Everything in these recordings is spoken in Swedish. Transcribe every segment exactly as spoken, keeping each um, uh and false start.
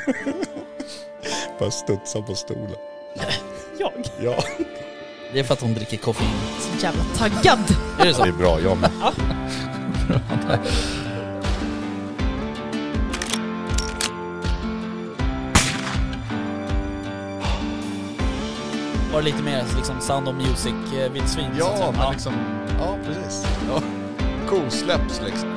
Bara studsa på stolen. Jag? Ja. Det är för att hon dricker koffein. Så jävla taggad. Är det så? Det är bra, jag med. Ja. Var det lite mer liksom Sound of Music-vildsvin? Ja, men liksom... Ja, precis. Ja. Kosläpps liksom.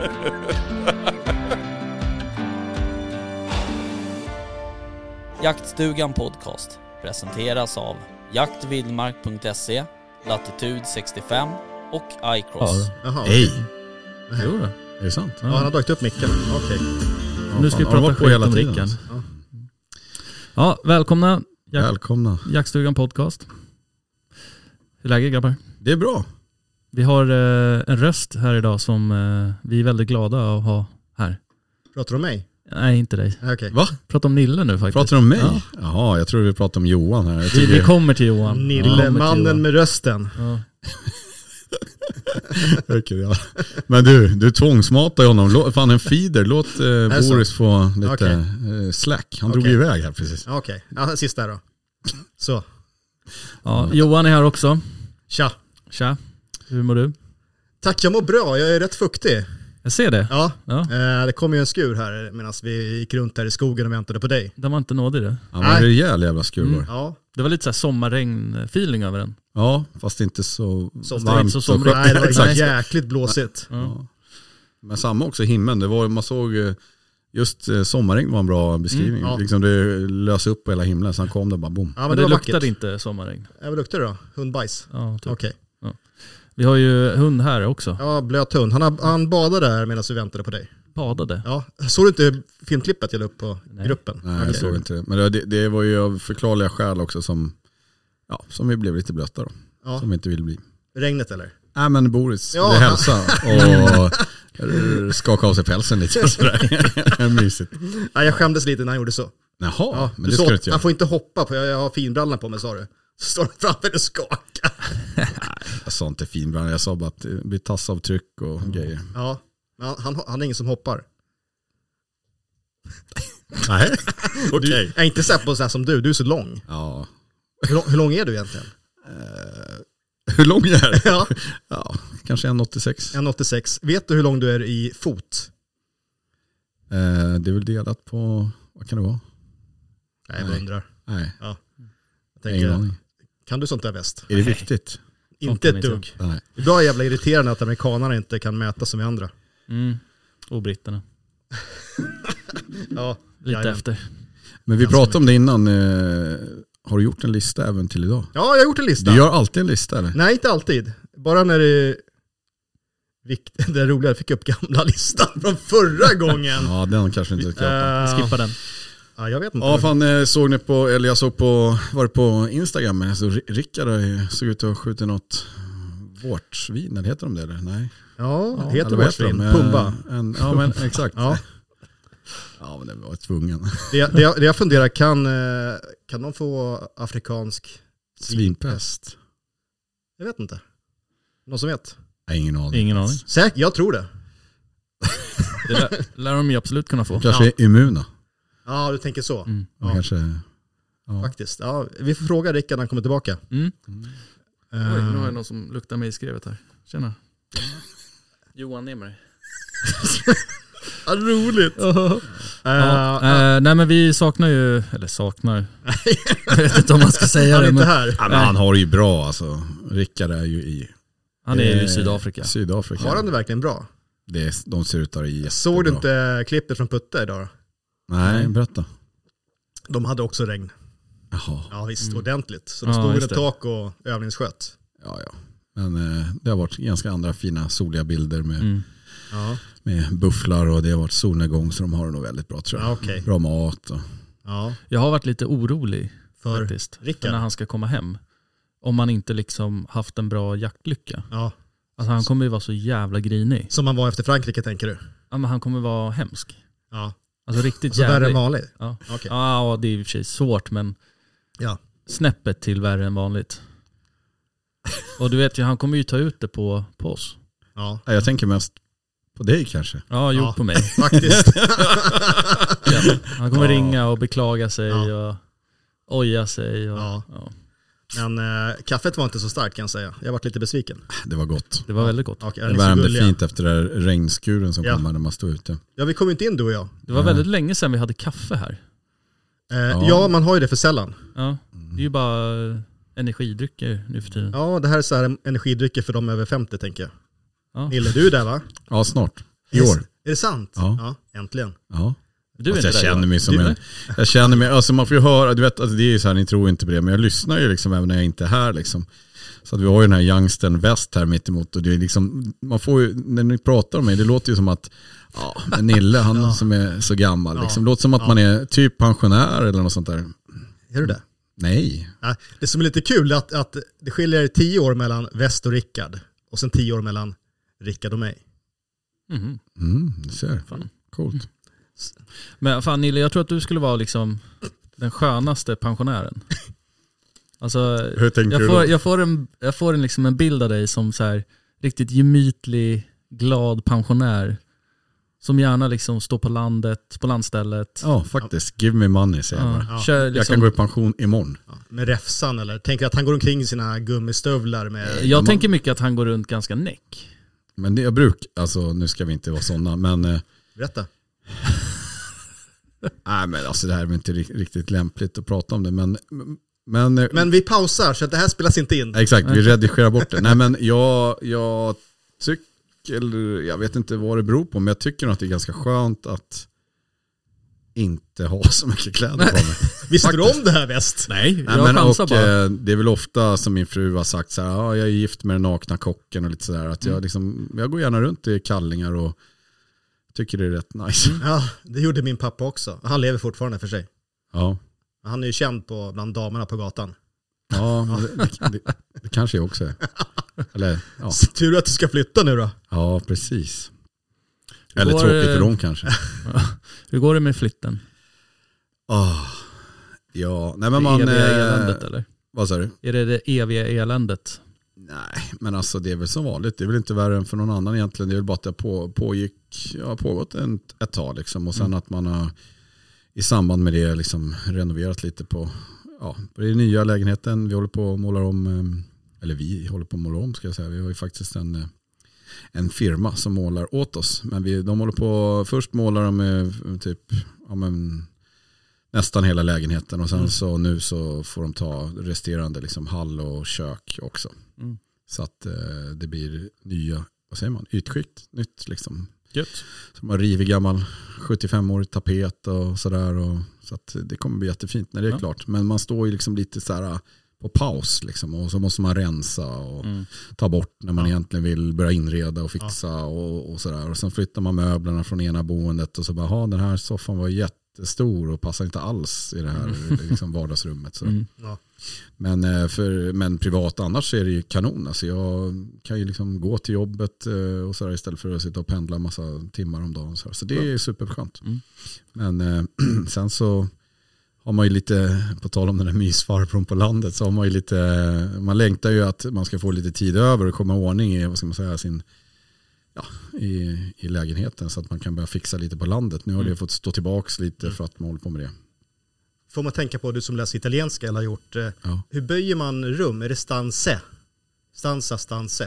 Jaktstugan podcast presenteras av jaktvildmark punkt se, Latitude sextiofem och iCross. Jaha, Hej! okej. Jo då. Är det sant? Ja, han har dragit upp micken. Okej. Ja, Nu ska vi fan, har de prata varit på skit hela om tiden, Rickard. alltså? Ja. Ja, välkomna Jak- Välkomna. Jaktstugan podcast. Hur är läget, grabbar? Det är bra. Vi har eh, en röst här idag som eh, vi är väldigt glada att ha här. Pratar du om mig? Nej, inte dig. Ja, okej. Va? Prata om Nille nu faktiskt. Pratar du om mig? Ja. Jaha, jag tror vi pratar om Johan här. Jag Vi, tycker... vi kommer till Johan. Vi Nille, kommer till mannen Johan. med rösten. Ja. Okej, ja. Men du, du tvångsmatar honom. Låt, fan en feeder. Låt eh, det så? Boris få lite Okej. eh, slack. Han drog Okej. iväg här precis. Ja, okej. Ja, sista då. Så. Ja, Johan är här också. Tja. Tja, hur mår du? Tack, jag mår bra. Jag är rätt fuktig. Jag ser det. Ja. Ja. Eh, det kom ju en skur här medan vi gick runt här i skogen och väntade på dig. Den var inte nådig det. Han var Nej. en rejäl jävla skurvor. Mm. Ja. Det var lite så här sommarregn-feeling över den. Ja, fast inte så Som varmt. inte så så somrigt. skönt. Nej, det var Exakt. jäkligt blåsigt. Ja. Ja. Men samma också himlen. Det var, man såg eh, just eh, sommarregn var en bra beskrivning. Mm, ja. Liksom det lös upp på hela himlen. Sen kom det bara boom. Ja, Men, men det det var luktade vackert. inte sommarregn. Ja, vad luktar det då? Hundbajs? Ja, typ. Okej. Vi har ju hund här också. Ja, blöt hund. Han, har, han badade där medan vi väntade på dig. Badade. Ja. Såg du inte filmklippet jag la upp på Nej. gruppen? Nej, jag Okej. såg inte det. Men det, det var ju av förklarliga skäl också som, ja, som vi blev lite blöta då. Ja. Som vi inte vill bli. Regnet eller? Nej men Boris, Ja. det hälsa och skaka av sig pälsen lite. Sådär. Mysigt. Ja, jag skämdes lite när han gjorde så. Jaha, Ja, men du det sa ska du att inte han göra. får inte hoppa på, jag, jag har finbrallorna på mig sa du. Så står han framför och skakar. Jag sa inte finbrand, jag sa bara att det blir tassavtryck och grejer. Ja, han, han, han är ingen som hoppar. Nej, Du, okej. jag är inte sett på så här som du, du är så lång. Ja. Hur lång, hur lång är du egentligen? Hur lång jag är? Ja, Ja, kanske en åttiosex. en komma åttiosex. Vet du hur lång du är i fot? Eh, det är väl delat på, vad kan det vara? Nej, jag Nej. undrar. Nej, Jag ingen tänker, aning. kan du sånt där väst? Är det viktigt? Inte ett kan inte. dugg. Nej. Det är bra jävla irriterande att amerikanerna inte kan mäta som vi andra. Mm. Och britterna. Ja, Lite jajamän. efter. Men vi Ganska pratade om det innan. Eh, har du gjort en lista även till idag? Ja, jag har gjort en lista. Du gör alltid en lista eller? Nej, inte alltid. Bara när det är viktigt. Det är roligare, jag fick upp gamla listan från förra gången. Ja, den kanske inte ska uh, Eh, Skippa den. Ja, jag vet inte. Ja, fan eh, såg ni på, eller jag såg på, var det på Instagram, alltså Rickard eh, såg ut att skjuta något vårtsvin, eller heter de det eller? Nej. Ja, Eller heter vad vårtsvin. de? Eh, Pumba. En, ja, men exakt. Ja. Ja, men det var tvungen. Det, det, jag, det jag funderar, kan, eh, kan de få afrikansk Svinpest. Jag vet inte. Någon som vet? Nej, ingen aning. Ingen aning. Säkert, jag tror det. Det lär, lär de ju absolut kunna få. Kanske är immuna. Ja, du tänker så. Mm. Ja. Ja. Kanske, ja. Faktiskt. Ja, vi får fråga Rickard när han kommer tillbaka. Mm. Eh, Oj, nu har jag någon som luktar mig i skrevet här. Tjena. Johan är med dig. Ja, roligt. Ja. Eh, Eh, nej men vi saknar ju, eller saknar. Jag vet inte om man ska säga han är det. inte Men här. Ja, men han har det ju bra alltså. Rickard är ju i han är ju eh, i Sydafrika. Sydafrika. Har han det verkligen bra? Det är, de ser ut att ha det jättebra. Såg du inte klippet från Putte idag då? Nej, berätta. De hade också regn. Jaha, Ja visst, Mm. ordentligt. Så de Ja, stod under just det. tak och övningssköt. ja ja. Men eh, det har varit ganska andra fina soliga bilder med, Mm. Ja, med bufflar och det har varit solnedgång så de har det nog väldigt bra tror jag. ja okej. Bra mat och, Ja, Jag har varit lite orolig för faktiskt. För Rickard. när han ska komma hem. Om man inte liksom haft en bra jaktlycka. Ja, Alltså han kommer ju vara så jävla grinig. som man var efter Frankrike tänker du? Ja, men han kommer vara hemsk. Ja, Alltså riktigt så värre än jävla... vanligt? Ja. Okej. Ja, det är i och för sig svårt men Ja. snäppet till värre än vanligt. Och du vet ju, han kommer ju ta ut det på, på oss. Ja. ja, jag tänker mest På dig kanske? Ja, jo Ja. på mig. Faktiskt. Ja. Han kommer Ja. ringa och beklaga sig Ja. och oja sig. Och, Ja. ja. Men eh, kaffet var inte så starkt kan jag säga. Jag har varit lite besviken. Det var gott. Det var väldigt gott. Och, är Det ni så värmde gulliga? fint efter den där regnskuren som Ja. kom när man stod ute. Ja, vi kom inte in du och jag. Det var Ja. väldigt länge sedan vi hade kaffe här. Eh, Ja. ja. man har ju det för sällan. Ja. Det är ju bara eh, energidrycker nu för tiden. Ja, det här är så här energidrycker för de över femtio tänker jag. Ja. Nille, du är där va? Ja, snart. I Är det- år. Är det sant? Ja. Ja, äntligen. Ja. Du är Fast inte jag där, känner Johan. mig som Du- en... Jag känner mig, alltså man får ju höra, du vet, alltså det är ju så här, ni tror inte på det, men jag lyssnar ju liksom även när jag inte är här liksom. Så att vi har ju den här youngstern väst här mitt emot och det är liksom, man får ju, när ni pratar om mig, det låter ju som att, ja, men Nille, han Ja. som är så gammal, Ja. liksom, det låter som att Ja. man är typ pensionär eller något sånt där. Är du det? Nej. Ja, det som är lite kul är att, att det skiljer tio år mellan Väst och Rickard. Och sen tio år mellan Rickard och mig. Mhm. Mm, du ser. Fan. Coolt. Men fan Nille, jag tror att du skulle vara liksom den skönaste pensionären. Alltså, Hur tänker jag du får, då? jag får, en, jag får en, liksom en bild av dig som så här, riktigt gemytlig, glad pensionär. Som gärna liksom står på landet, på landstället. Ja, faktiskt. Give me money, säger jag Ja, bara. Ja. kör Jag liksom, kan gå i pension imorgon. Ja, med räfsan eller? Tänker att han går omkring i sina gummistövlar med... jag tänker mycket att han går runt ganska näck. Men det jag bruk, alltså nu ska vi inte vara sådana, men eh, Berätta. nej men alltså det här är väl inte ri- riktigt lämpligt att prata om det, men men, eh, Men vi pausar så att det här spelas inte in. exakt, vi redigerar bort det. Nej men jag, jag tycker, eller jag vet inte vad det beror på, men jag tycker nog att det är ganska skönt att inte ha så mycket kläder på mig. Visste du faktiskt. om det här Väst? Nej, Nej, jag men, chansar och, bara. eh, det är väl ofta som min fru har sagt så här, ja, jag är gift med den nakna kocken och lite sådär, att jag, liksom, jag går gärna runt i kallingar och tycker det är rätt nice. Ja, det gjorde min pappa också. Han lever fortfarande för sig. Ja, Han är ju känd på, bland damerna på gatan. ja men det, det, det, det kanske jag också är. Eller, ja. Så tur att du ska flytta nu då. Ja, precis. Eller Går, tråkigt för eh, dem kanske. Hur går det med flytten? Oh, ja, nej men Det man... eviga Eh, eländet eller? vad sa du? Är det det eviga eländet? Nej, men alltså det är väl som vanligt. Det är väl inte värre än för någon annan egentligen. Det är väl bara att det på, pågick, ja, pågått en, ett tag liksom. Och sen Mm. att man har i samband med det liksom renoverat lite på, ja, på den nya lägenheten. Vi håller på att måla om, eh, eller vi håller på att måla om ska jag säga. Vi har ju faktiskt en, eh, en firma som målar åt oss. Men vi, de håller på, först målar de med typ, ja men nästan hela lägenheten och sen Mm. så nu så får de ta resterande liksom hall och kök också. Mm. Så att eh, det blir nya, vad säger man, ytskikt, nytt liksom. Gött. Som har rivit gammal sjuttiofem-årig tapet och sådär. Och, så att det kommer bli jättefint när det är Ja. klart. Men man står ju liksom lite så här på paus liksom. Och så måste man rensa och Mm. ta bort när man Ja. egentligen vill börja inreda och fixa och, och sådär. Och sen flyttar man möblerna från ena boendet och så bara, ha den här soffan var jättestor och passar inte alls i det här liksom vardagsrummet. Så. Mm. Ja. Men, eh, för, men privat annars är det ju kanon. Alltså jag kan ju liksom gå till jobbet eh, och så där, istället för att sitta och pendla en massa timmar om dagen. Så, där. Så det är superskönt. Mm. Men eh, sen så har man ju lite, på tal om den där mysfarbrorn på landet, så har man ju lite, man längtar ju att man ska få lite tid över och komma i ordning i, vad ska man säga, sin, ja, i, i lägenheten så att man kan börja fixa lite på landet. Nu har det fått stå tillbaka lite för att man håller på med det. Får man tänka på, du som läser italienska eller har gjort, eh, Ja. hur böjer man rum? Är det stanse? Stanza, stanse.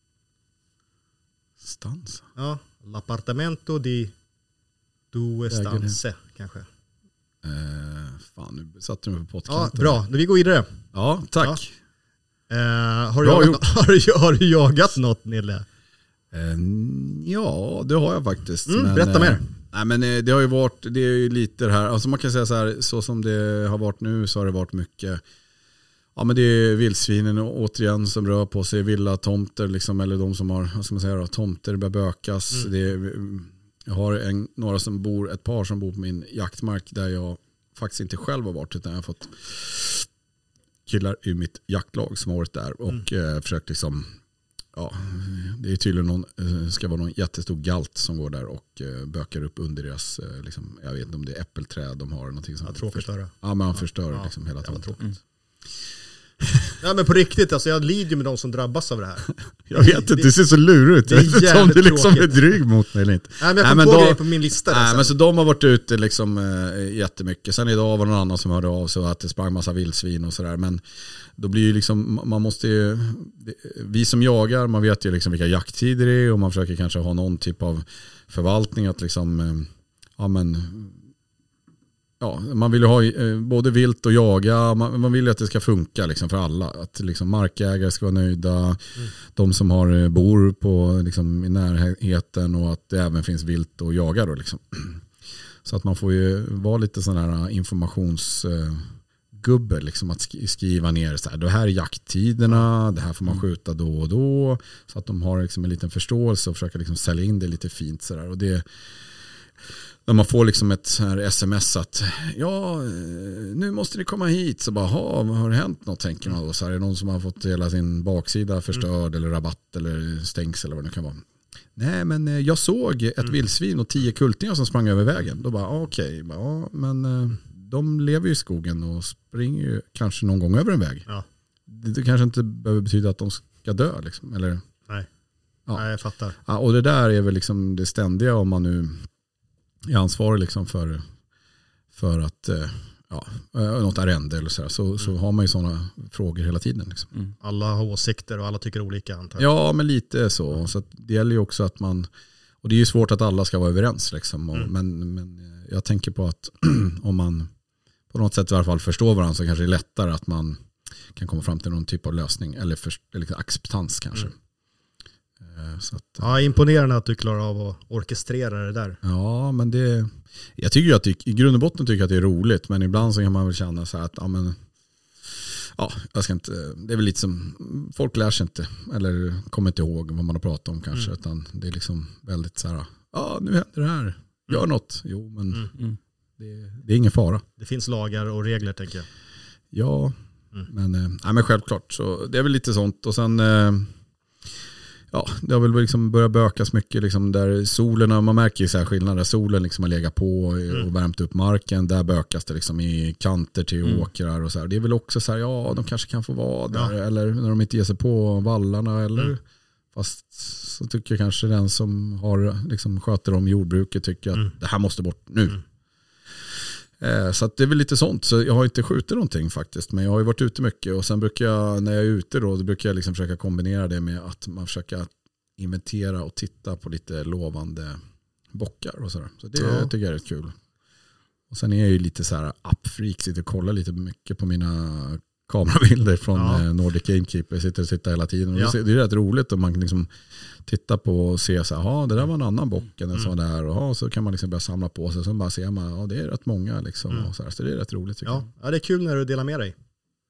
Stanza. Ja, l'appartamento di due Lägenhet. stanze kanske. Eh, fan, nu satte du mig på Ja, pottkanten. bra. Vi går vidare. Ja, tack. Eh, har, du Bra jagat, gjort. har, du, har du jagat något, Nille? Eh, ja, det har jag faktiskt. Mm, berätta eh, mer. Nej, men eh, det har ju varit, det är ju lite det här, alltså man kan säga så här, så som det har varit nu så har det varit mycket, ja men det är vildsvinen återigen som rör på sig, villatomter liksom, eller de som har, vad ska man säga då, tomter börjar bökas. Mm. Det är, jag har en, några som bor, ett par som bor på min jaktmark där jag faktiskt inte själv har varit, utan jag har fått killar i mitt jaktlag som har varit där och Mm. eh, försökt liksom, ja, det är tydligen någon, eh, ska vara någon jättestor galt som går där och eh, bökar upp under deras, eh, liksom, jag vet inte om det är äppelträd de har. Någonting som Ja, tråkigt att höra. Ja, men han förstör Ja, liksom hela jävla tomten. Mm. Ja, men på riktigt, alltså jag lider ju med de som drabbas av det här. Jag vet inte, det ser så lurigt ut. Det är jävligt om du liksom är tråkigt. dryg mot mig eller inte. Nej, men jag Nej, kom men på då- grejer på min lista där Nej, sen. men så de har varit ute liksom eh, jättemycket. Sen idag var det någon annan som hörde av sig och att det sprang massa vildsvin och sådär. Men då blir ju liksom, man måste ju, vi som jagar, man vet ju liksom vilka jakttider det är och man försöker kanske ha någon typ av förvaltning att liksom, eh, ja men, ja, man vill ju ha eh, både vilt och jaga, man, man vill ju att det ska funka liksom för alla. Att liksom markägare ska vara nöjda, mm. de som har eh, bor på, liksom, i närheten och att det även finns vilt och jaga då liksom. Så att man får ju vara lite sån här informationsgubbe, liksom att skriva ner så här, det här är jakttiderna, det här får man skjuta då och då, så att de har liksom en liten förståelse och försöka liksom sälja in det lite fint så där. Och det, när man får liksom ett så här sms att ja, nu måste ni komma hit, så bara, ha, har det hänt något, tänker man då, så här, är det någon som har fått hela sin baksida förstörd mm. eller rabatt eller stängs eller vad det kan vara. Nej, men jag såg ett mm. vildsvin och tio kultingar som sprang över vägen. Då bara, okej, okay, ja, men de lever ju i skogen och springer ju kanske någon gång över en väg. Ja. Det, det kanske inte behöver betyda att de ska dö liksom, eller? Nej. Ja. Nej, jag fattar. Ja, och det där är väl liksom det ständiga om man nu är ansvarig liksom för, för att ja, något arrende eller så här, så, mm. så har man ju sådana frågor hela tiden. Liksom. Mm. Alla har åsikter och alla tycker olika, antar jag. Ja, men lite så. Så att det gäller ju också att man, och det är ju svårt att alla ska vara överens liksom. Och, mm. men, men jag tänker på att om man på något sätt i alla fall förstår varandra, så kanske det är lättare att man kan komma fram till någon typ av lösning eller, för, eller acceptans kanske. Mm. Så att, ja, imponerande att du klarar av att orkestrera det där. Ja, men det, jag tycker ju att det, i grund och botten tycker jag att det är roligt, men ibland så kan man väl känna så här att ja, men, ja, jag ska inte, det är väl lite som, folk lär sig inte eller kommer inte ihåg vad man har pratat om kanske, mm. utan det är liksom väldigt så här, ja, nu händer det här, gör mm. något. Jo, men mm. det, det är ingen fara. Det finns lagar och regler, tänker jag. Ja, mm. men, ja, men självklart, så det är väl lite sånt. Och sen ja, det har väl liksom börjat bökas mycket liksom där solen, man märker ju så här skillnader, solen liksom har legat på och mm. värmt upp marken, där bökas det liksom i kanter till mm. åkrar och så här. Det är väl också så här, ja, de kanske kan få vara där, ja. Eller när de inte ger sig på vallarna eller mm. fast så tycker jag kanske den som har liksom sköter om jordbruket tycker att mm. det här måste bort nu. Mm. Eh, så att det är väl lite sånt, så jag har inte skjutit någonting faktiskt, men jag har ju varit ute mycket och sen brukar jag, när jag är ute då, då brukar jag liksom försöka kombinera det med att man försöker inventera och titta på lite lovande bockar och sådär. Så det ja. tycker jag är rätt kul. Och sen är jag ju lite så här appfreak, sitter och kollar lite mycket på mina kamerabilder från ja. Nordic Gamekeeper. Jag sitter och tittar hela tiden. Ja. Det är rätt roligt om man kan liksom titta på och se så här, ja, det där var en annan bock än en sån där. Och ja, så kan man liksom börja samla på sig. Så bara ser man, ja, det är rätt många liksom. Mm. Och så, här, så det är rätt roligt tycker ja. jag. Ja, det är kul när du delar med dig.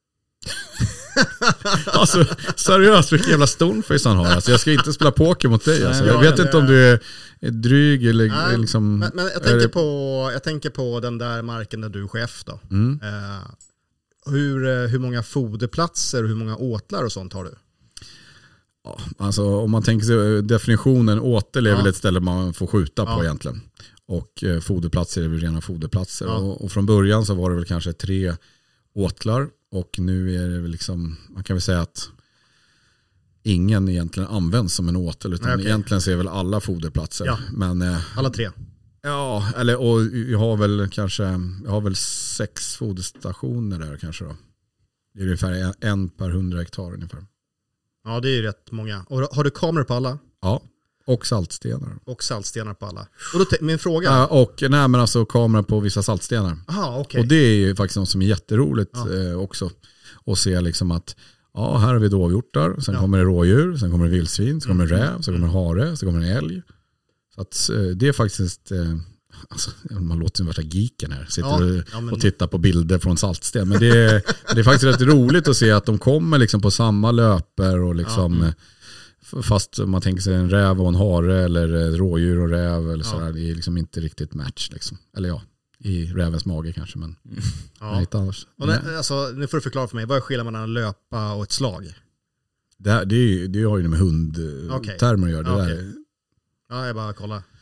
Alltså, seriöst, vilken jävla stoneface han har. Alltså, jag ska inte spela poker mot dig. Alltså. Jag vet inte om du är, är dryg eller nej, liksom. Men, men jag, tänker det... på, jag tänker på den där marken där du är chef då. Mm. Eh, hur, hur många foderplatser och hur många åtlar och sånt har du? Ja, alltså om man tänker sig definitionen, åtel är ja. väl ett ställe man får skjuta ja. på egentligen. Och eh, foderplatser är väl rena foderplatser. Ja. Och, och från början så var det väl kanske tre åtlar. Och nu är det väl liksom, man kan väl säga att ingen egentligen används som en åtel, utan Nej, okay. egentligen så är väl alla foderplatser. Ja. Men, eh, alla tre? Ja, eller, och jag har väl kanske, jag har väl sex foderstationer där kanske då. Det är ungefär en per hundra hektar ungefär. Ja, det är ju rätt många. Och har du kameror på alla? Ja, och saltstenar. Och saltstenar på alla. Och då min fråga... Ja, och nej, men alltså kameror på vissa saltstenar. Aha, okay. Och det är ju faktiskt något som är jätteroligt ja. eh, också. Och se liksom att ja, här har vi dovhjortar, sen ja. kommer det rådjur, sen kommer det vildsvin, sen kommer det räv, sen kommer det hare, sen kommer det älg. Så att eh, det är faktiskt... Eh, alltså, man låter som värsta geeken här. Sitter ja, och, ja, men... och tittar på bilder från saltsten. Men det är, det är faktiskt rätt roligt att se att de kommer liksom på samma löper och liksom... Ja. Fast man tänker sig en räv och en hare eller rådjur och räv eller ja. sådär, det är liksom inte riktigt match liksom. Eller ja, i rävens mage kanske, men ja. inte annars. Och det, alltså, nu får du förklara för mig, vad är skillnaden mellan löpa och ett slag? Det, det, är, det har ju med hundtermer okay. att göra. Det okay. där. Ja, jag bara kollar.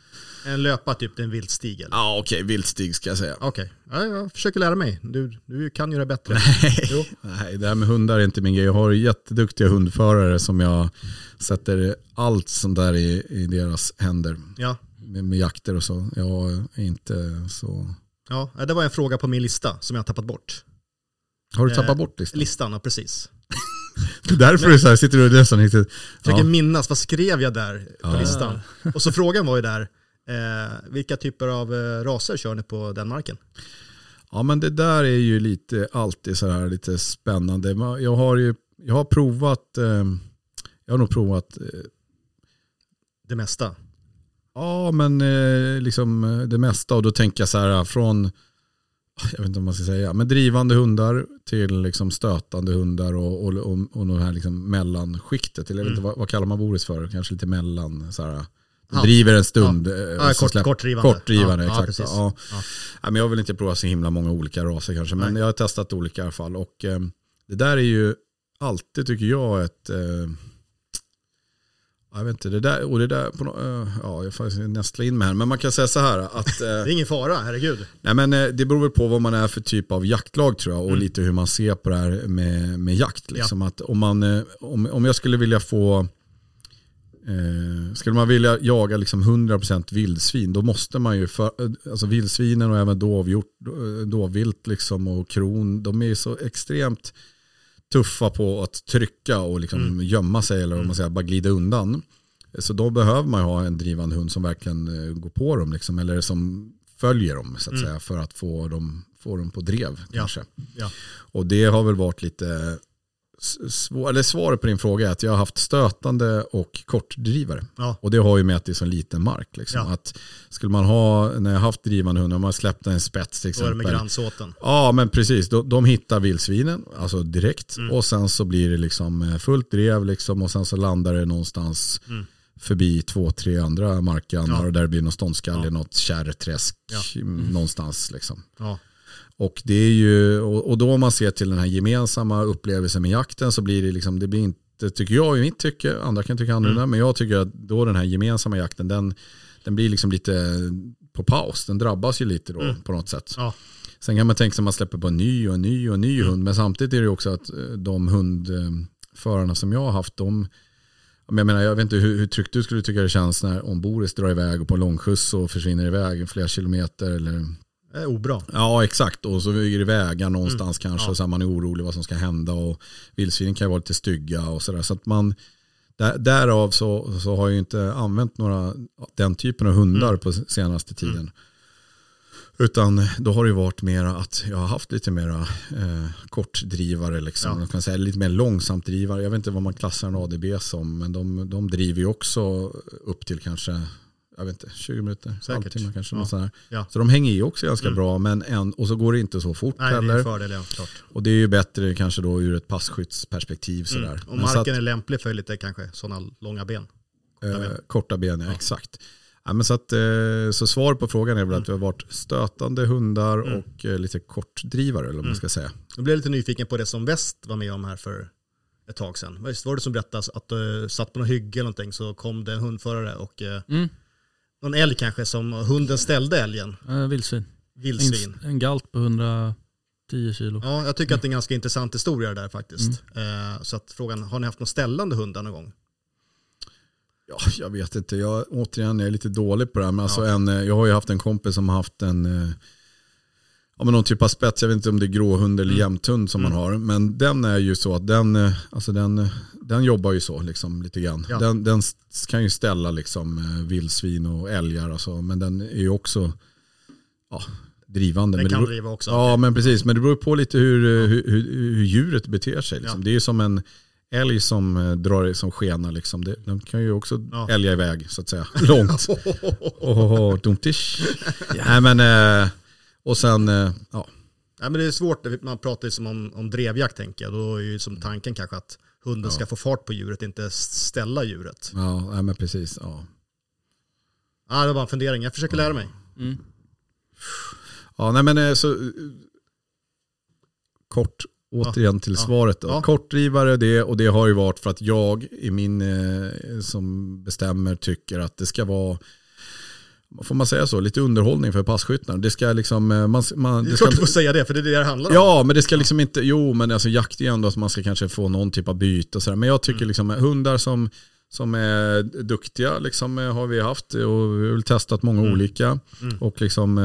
En löpa typ, en viltstig eller? Ja okej, okay, viltstig ska jag säga. Okej, okay. ja, jag försöker lära mig. Du, du kan göra bättre. Nej. Nej, det här med hundar är inte min grej. Jag har jätteduktiga hundförare som jag sätter allt sånt där i, i deras händer. Ja. Med, med jakter och så. Jag är inte så... Ja, det var en fråga på min lista som jag har tappat bort. Har du tappat eh, bort listan? Listan, ja, precis. Därför är så här, sitter du och nästan inte... Jag försöker ja. minnas, vad skrev jag där på Ja. listan? Och så frågan var ju där, eh, vilka typer av eh, raser kör ni på den marken? Ja men det där är ju lite alltid så här lite spännande. Jag har ju jag har provat eh, jag har nog provat eh, Det mesta. ja men eh, liksom det mesta, och då tänker jag så här från, jag vet inte vad man ska säga, men drivande hundar till liksom stötande hundar och och och, och det här liksom mellanskiktet, eller jag vet inte Mm. vad, vad kallar man Boris för, kanske lite mellan så här. De Ja. driver en stund. Ja. eh, Ja, och så kort- släpp- kortdrivande. Kortdrivande, Ja, ja, exakt. precis. Ja. Ja. Ja, men jag vill inte prova så himla många olika raser kanske, men Nej. jag har testat olika i alla fall. Och eh, det där är ju alltid, tycker jag, ett... Eh, jag vet inte, det där, och det där, på, eh, ja, jag får faktiskt nästla in med här, men man kan säga så här att... Eh, Det är ingen fara, herregud. nej, men eh, det beror väl på vad man är för typ av jaktlag tror jag, och Mm. lite hur man ser på det här med, med jakt. Liksom. Att om, man, eh, om, om jag skulle vilja få... Eh, skulle man vilja jaga liksom hundra procent vildsvin, då måste man ju för, alltså vildsvinen och även dovhjort, dovvilt liksom och kron, de är ju så extremt tuffa på att trycka och liksom Mm. gömma sig, eller om Mm. man säger bara glida undan. Så då behöver man ju ha en drivande hund som verkligen eh, går på dem liksom, eller som följer dem så att Mm. säga, för att få dem, få dem på drev Ja. kanske. Ja. Och det har väl varit lite svår, eller svaret på din fråga är att jag har haft stötande och kortdrivare. Ja. Och det har ju med att det är så liten mark. Liksom. Ja. Att skulle man ha, när jag har haft drivande hundar, om man släppt en spets till Då är det med exempel. grannsåten. Ja men precis, de, de hittar vildsvinen alltså direkt, Mm. och sen så blir det liksom fullt drev liksom, och sen så landar det någonstans Mm. förbi två, tre andra markgrannar, Ja. och där det blir någon ståndskalle, Ja. något kärrträsk Ja. mm. någonstans liksom. Ja. Och det är ju, och, och då om man ser till den här gemensamma upplevelsen med jakten, så blir det liksom, det blir inte, tycker jag i mitt tycke, andra kan tycka annorlunda, Mm. men jag tycker att då den här gemensamma jakten, den, den blir liksom lite på paus, den drabbas ju lite då Mm. på något sätt. Ja. Sen kan man tänka sig att man släpper på en ny och en ny och en ny Mm. hund, men samtidigt är det också att eh, de hundförarna som jag har haft, de, jag menar, jag vet inte hur, hur tryggt du skulle tycka det känns när om Boris drar iväg och på en långskjuts och försvinner iväg flera kilometer eller... Det är obra. Ja exakt, och så är det vägar någonstans Mm. kanske, Ja. och så är man är orolig vad som ska hända, och vildsvinen kan ju vara lite stygga och sådär, så att man där, därav så, så har jag ju inte använt några den typen av hundar Mm. på senaste tiden. Mm. Utan då har det ju varit mera att jag har haft lite mera eh, kortdrivare liksom. Ja. Man kan säga lite mer långsamt drivare. Jag vet inte vad man klassar en A D B som, men de, de driver ju också upp till kanske, jag vet inte, tjugo minuter, Säkert. halvtimme kanske. Ja. Något sånt här. Ja. Så de hänger i också ganska Mm. bra, men en, och så går det inte så fort Nej, det är heller. en fördel, ja, klart. Och det är ju bättre kanske då ur ett passkyttsperspektiv sådär. Mm. Och Men så marken att, är lämplig för lite kanske sådana långa ben. Korta ben. eh, korta ben, ja, Ja. exakt. Ja, men så, att, eh, så svar på frågan är väl att det har varit stötande hundar Mm. och eh, lite kortdrivare, eller vad man Mm. ska säga. Nu blev jag lite nyfiken på det som Väst var med om här för ett tag sedan. Visst var det som berättas att du satt på någon hygge eller någonting, så kom det en hundförare och eh, Mm. någon älg kanske, som hunden ställde älgen. Äh, vildsvin. Vildsvin. En, en galt på hundratio kilo. Ja, jag tycker att det är en ganska intressant historia där faktiskt. Eh, så att frågan, har ni haft någon ställande hundar någon gång? Ja, jag vet inte. Jag, återigen, jag är lite dålig på det här. Men alltså Ja. en, jag har ju haft en kompis som har haft en, eh, ja, men någon typ av spets. Jag vet inte om det är gråhund eller Mm. jämthund som Mm. man har. Men den är ju så att den, eh, alltså den, den jobbar ju så liksom, lite grann. Ja. Den, den kan ju ställa liksom, eh, vildsvin och älgar. Alltså, men den är ju också ja, drivande. Den men det kan beror, driva också. ja, men precis. Men det beror på lite hur, hur, hur, hur djuret beter sig. Liksom. Ja. Det är ju som en älg som eh, drar som skena. Liksom. Det, de kan ju också Ja. älga iväg så att säga. Långt. Oh, dumtish. Nej, men, eh, och sen, eh, ja. Nej, men det är svårt, man pratar ju som om, om drevjakt tänker jag. Då är ju som tanken kanske att hunden Ja. ska få fart på djuret, inte ställa djuret. Ja, nej, men precis. Ja. Ja, det var bara en fundering, jag försöker lära mig. Mm. Ja, nej, men eh, så eh, kort återigen till Ja. svaret då. Ja. Kortdrivare det, och det har ju varit för att jag i min eh, som bestämmer tycker att det ska vara, får man säga så, lite underhållning för passkyttarna. Det ska liksom man, man det är det klart ska, du får säga det, för det är det det handlar om. Ja, men det ska liksom inte, jo men alltså jakt är ändå att man ska kanske få någon typ av byte och sådär. Men jag tycker mm. liksom hundar som som är duktiga liksom har vi haft och vi har testat många mm. olika mm. och liksom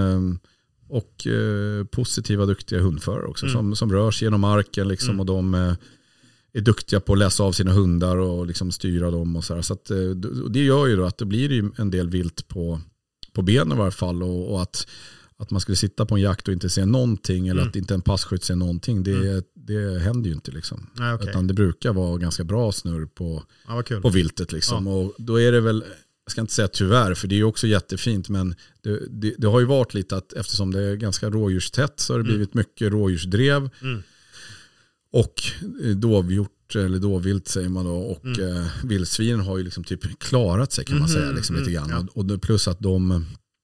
och eh, positiva duktiga hundförare också mm. som som rör sig genom marken liksom mm. och de eh, är duktiga på att läsa av sina hundar och liksom styra dem och så här. Så att, eh, det gör ju då att det blir ju en del vilt på på benen i varje fall och, och att att man skulle sitta på en jakt och inte se någonting eller mm. att inte en passkytt ser någonting, det, mm. det händer ju inte liksom. Ah, okay. Utan det brukar vara ganska bra snurr på, ah, på viltet liksom. Ja. Och då är det väl, jag ska inte säga tyvärr för det är ju också jättefint, men det, det, det har ju varit lite att eftersom det är ganska rådjurstätt så har det blivit mm. mycket rådjursdrev mm. och dovhjort eller dovvilt säger man då och mm. eh, vildsvinen har ju liksom typ klarat sig kan man mm. säga liksom mm. lite grann. Ja. Och, och plus att de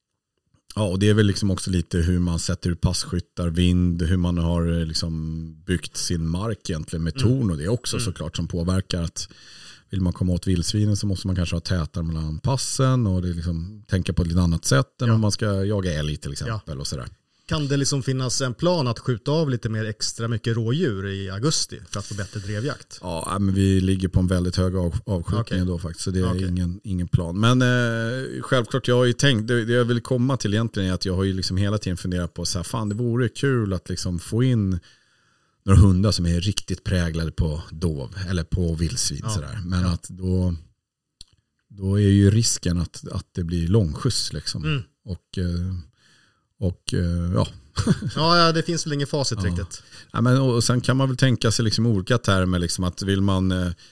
ja, och det är väl liksom också lite hur man sätter ut passkyttar, vind, hur man har liksom byggt sin mark egentligen med torn mm. och det är också mm. såklart som påverkar att vill man komma åt vildsvinen så måste man kanske ha tätare mellan passen och det är liksom, tänka på ett lite annat sätt än ja. om man ska jaga älg till exempel ja. och sådär. Kan det liksom finnas en plan att skjuta av lite mer extra mycket rådjur i augusti för att få bättre drevjakt? Ja, men vi ligger på en väldigt hög av, avskjutning okay. då faktiskt, så det är okay. ingen, ingen plan. Men eh, självklart, jag har ju tänkt, det, det jag vill komma till egentligen är att jag har ju liksom hela tiden funderat på så här, fan det vore kul att liksom få in några hundar som är riktigt präglade på dov eller på vildsvin ja. sådär. Men ja. att då, då är ju risken att, att det blir långskjuts liksom. Mm. Och eh, Och ja. ja, det finns väl ingen facit ja. riktigt. Ja, men, och sen kan man väl tänka sig liksom olika termer. Liksom, att vill man,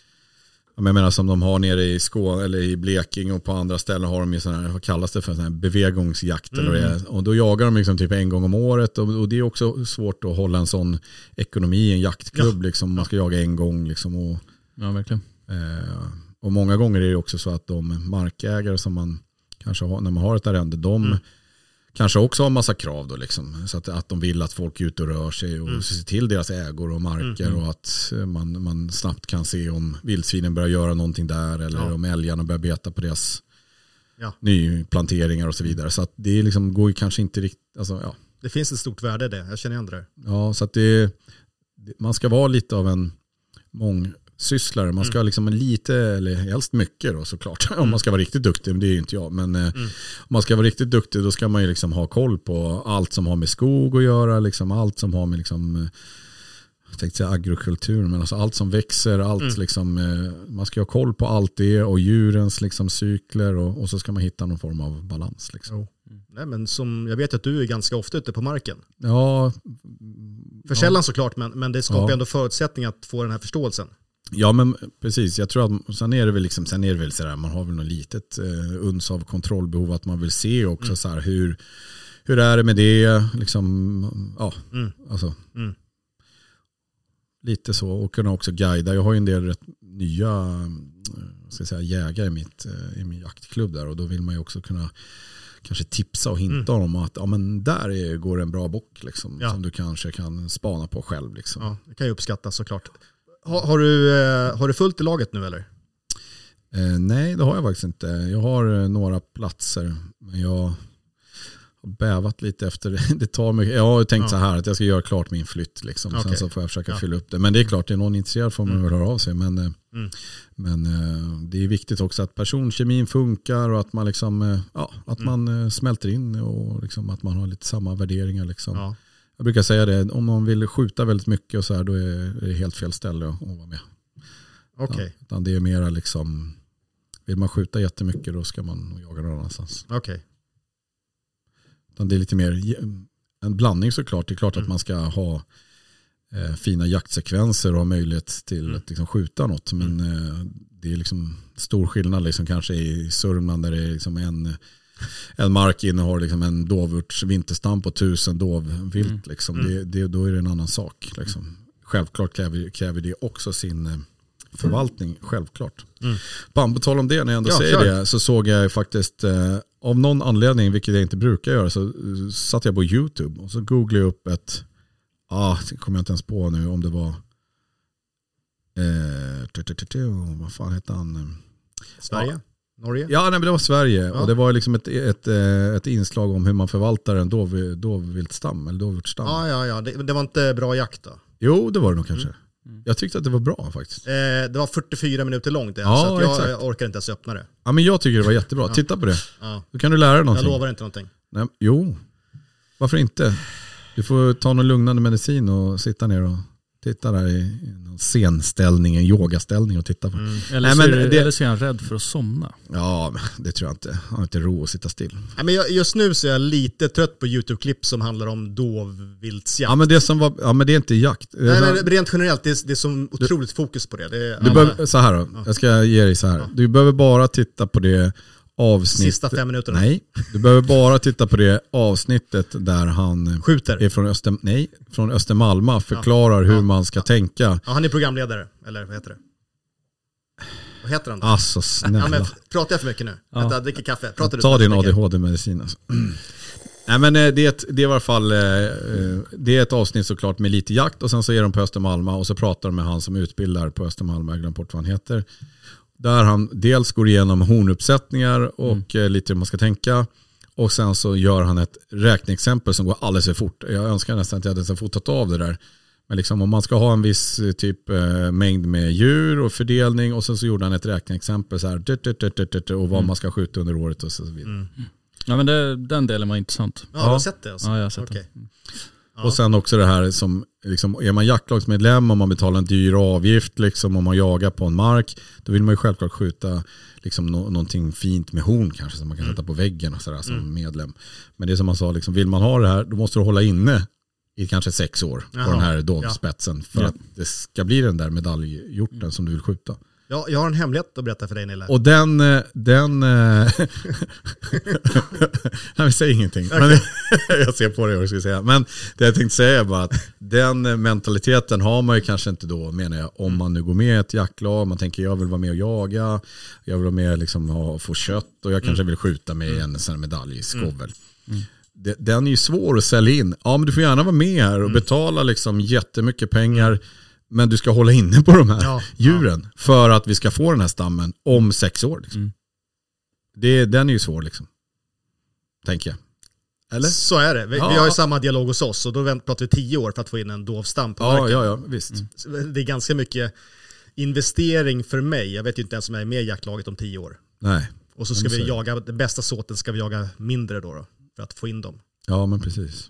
jag menar som de har nere i Skåne eller i Blekinge och på andra ställen har de ju sådana här, vad kallas det för, sådana här bevegungsjakt. Mm. Eller, och då jagar de liksom typ en gång om året. Och, och det är också svårt att hålla en sån ekonomi i en jaktklubb. Ja. Liksom, man ska jaga en gång. Liksom, och, ja, verkligen. Eh, och många gånger är det också så att de markägare som man kanske har, när man har ett arrende, de mm. kanske också har massa krav då liksom, så att, att de vill att folk är ute och rör sig och mm. ser till deras ägor och marker mm. och att man, man snabbt kan se om vildsvinen börjar göra någonting där eller ja. om älgarna börjar beta på deras ja. nyplanteringar och så vidare. Så att det liksom går ju kanske inte riktigt, alltså, ja. Det finns ett stort värde i det, jag känner igen det. Ja, så att det, man ska vara lite av en mångsysslare. Man ska mm. liksom lite, eller helst mycket då såklart, mm. om man ska vara riktigt duktig, men det är ju inte jag. Men mm. om man ska vara riktigt duktig, då ska man ju liksom ha koll på allt som har med skog att göra, liksom allt som har med liksom, jag tänkte säga agrokultur, men alltså allt som växer, allt mm. liksom, man ska ha koll på allt det och djurens liksom cykler och, och så ska man hitta någon form av balans liksom. Oh. Nej, men som, jag vet att du är ganska ofta ute på marken. Ja. För sällan ja. såklart, men, men det skapar ja. ändå förutsättningar att få den här förståelsen. Ja, men precis. Jag tror att sen är det väl liksom, sen är det väl så där, man har väl något litet eh, uns av kontrollbehov, att man vill se också mm. så här hur hur är det med det liksom, ja, mm. alltså mm. lite så, och kunna också guida. Jag har ju en del rätt nya, ska jag säga, jägare i mitt i min jaktklubb där, och då vill man ju också kunna kanske tipsa och hinta mm. om att ja, men där är, går en bra bock liksom, ja. som du kanske kan spana på själv liksom. Ja, det kan ju uppskattas såklart. Har, har, du, eh, har du fullt i laget nu eller? Eh, nej, det har jag faktiskt inte. Jag har eh, några platser, men jag har bävat lite efter det. Det tar mig, jag har tänkt ja. så här att jag ska göra klart min flytt liksom. Okay. Sen så får jag försöka ja. fylla upp det. Men det är klart, det är någon intresserad får man mm. väl höra av sig. Men, mm. men det är viktigt också att personkemin funkar och att man liksom, ja, att mm. man smälter in och liksom att man har lite samma värderingar liksom. Ja. Jag brukar säga det, om man vill skjuta väldigt mycket och så här, då är det helt fel ställe att vara med. Okej. Okay. Ja, utan det är mera liksom, vill man skjuta jättemycket då ska man jaga någon annanstans. Okej. Okay. Utan det är lite mer en blandning såklart. Det är klart mm. att man ska ha eh, fina jaktsekvenser och ha möjlighet till mm. att liksom skjuta något. Men eh, det är liksom stor skillnad liksom, kanske i Sörmland där det är liksom en en mark innehar liksom en dovurts vinterstam på tusen dovvilt. Mm. Liksom. Mm. Det, det, då är det en annan sak. Liksom. Mm. Självklart kräver, kräver det också sin eh, förvaltning. Självklart. Mm. Bam, på tal om det, när jag ändå ja, säger klar. det, så såg jag faktiskt eh, av någon anledning, vilket jag inte brukar göra, så uh, satt jag på YouTube och så googlade jag upp ett, ah, det kommer jag inte ens på nu om det var eh, vad fan heter han? Sverige? Norge? Ja, nej, men det var Sverige. Ja. Och det var liksom ett, ett, ett inslag om hur man förvaltar en dov, dovviltstam. Eller dovviltstam. Ja, ja, ja. Det, det var inte bra jakt då? Jo, det var det nog kanske. Mm. Jag tyckte att det var bra faktiskt. Eh, det var fyrtiofyra minuter långt. Ja, så att jag exakt. orkar inte ens öppna det. Ja, men jag tycker det var jättebra. Ja. Titta på det. Ja. Då kan du lära dig Jag någonting. lovar inte någonting. Nej, jo, varför inte? Du får ta någon lugnande medicin och sitta ner och titta där i en scenställning, en yogaställning och titta på. Mm. Eller, Nej, så men är det, det- eller så är han rädd för att somna. Ja, men det tror jag inte. Jag har inte ro att sitta still. Nej, men jag, just nu så är jag lite trött på YouTube-klipp som handlar om dovviltsjakt. Ja, men det som var, ja, men det är inte jakt. Nej, men rent generellt, det är, det är som otroligt fokus på det. Det är Du alla- behöver, så här då, Ja. jag ska ge dig så här. Ja. Du behöver bara titta på det avsnittet. Sista fem minuterna. Nej, du behöver bara titta på det avsnittet där han Skjuter. är från, Öster, nej, från Östermalma förklarar hur Ja. man ska tänka. Ja, han är programledare, eller vad heter det? Vad heter han då? Alltså Ja, snälla. men pratar jag för mycket nu? Ja. Vänta, jag dricker kaffe. Pratar du Ta din för mycket? A D H D-medicin alltså. Nej, men eh, det är, ett, det är i alla fall eh, eh, det är ett avsnitt såklart med lite jakt och sen så är de på Östermalma och så pratar de med han som utbildar på Östermalma, jag glömde bort vad han heter. Där han dels går igenom hornuppsättningar och mm. lite hur man ska tänka och sen så gör han ett räkneexempel som går alldeles för fort. Jag önskar nästan att jag hade fotat av det där. Men liksom om man ska ha en viss typ eh, mängd med djur och fördelning och sen så gjorde han ett räkneexempel så här dut, dut, dut, dut, dut, och vad Mm. man ska skjuta under året och så vidare. Mm. Ja, men det, den delen var intressant. Ja, du har sett det alltså? Ja, jag har sett Okej. det. Ja. Och sen också det här som, liksom, är man jaktlagsmedlem och man betalar en dyr avgift liksom, om man jagar på en mark, då vill man ju självklart skjuta liksom, no- någonting fint med horn kanske som man kan Mm. sätta på väggen och sådär, som Mm. medlem. Men det är som man sa, liksom, vill man ha det här, då måste du hålla inne i kanske sex år Jaha. på den här dovspetsen för Ja. att det ska bli den där medaljhjorten som du vill skjuta. Ja, jag har en hemlighet att berätta för dig, Nille. Och den, eh, den eh, nej, vi säger ingenting. Men, jag ser på det vad jag ska säga. Men det jag tänkte säga är bara att den eh, mentaliteten har man ju kanske inte då, menar jag, om man nu går med i ett jaktlag. Man tänker jag vill vara med och jaga, jag vill vara med liksom, och få kött och jag kanske vill skjuta med en sån här medaljskovel. Mm. Det- Den är ju svår att sälja in. Ja, men du får gärna vara med här och betala liksom jättemycket pengar. Men du ska hålla inne på de här Ja, djuren för att vi ska få den här stammen om sex år. Liksom. Mm. Det, den är ju svår liksom. Tänker jag. Eller? Så är det. Vi, Ja. vi har ju samma dialog hos oss och då vänt- pratar vi tio år för att få in en dovstam på Ja, marken. ja, ja, visst. Så det är ganska mycket investering för mig. Jag vet ju inte ens om jag är med i jaktlaget om tio år. Nej. Och så Ja, ska men så vi är det. jaga, den bästa såten ska vi jaga mindre då, då för att få in dem. Ja, men precis.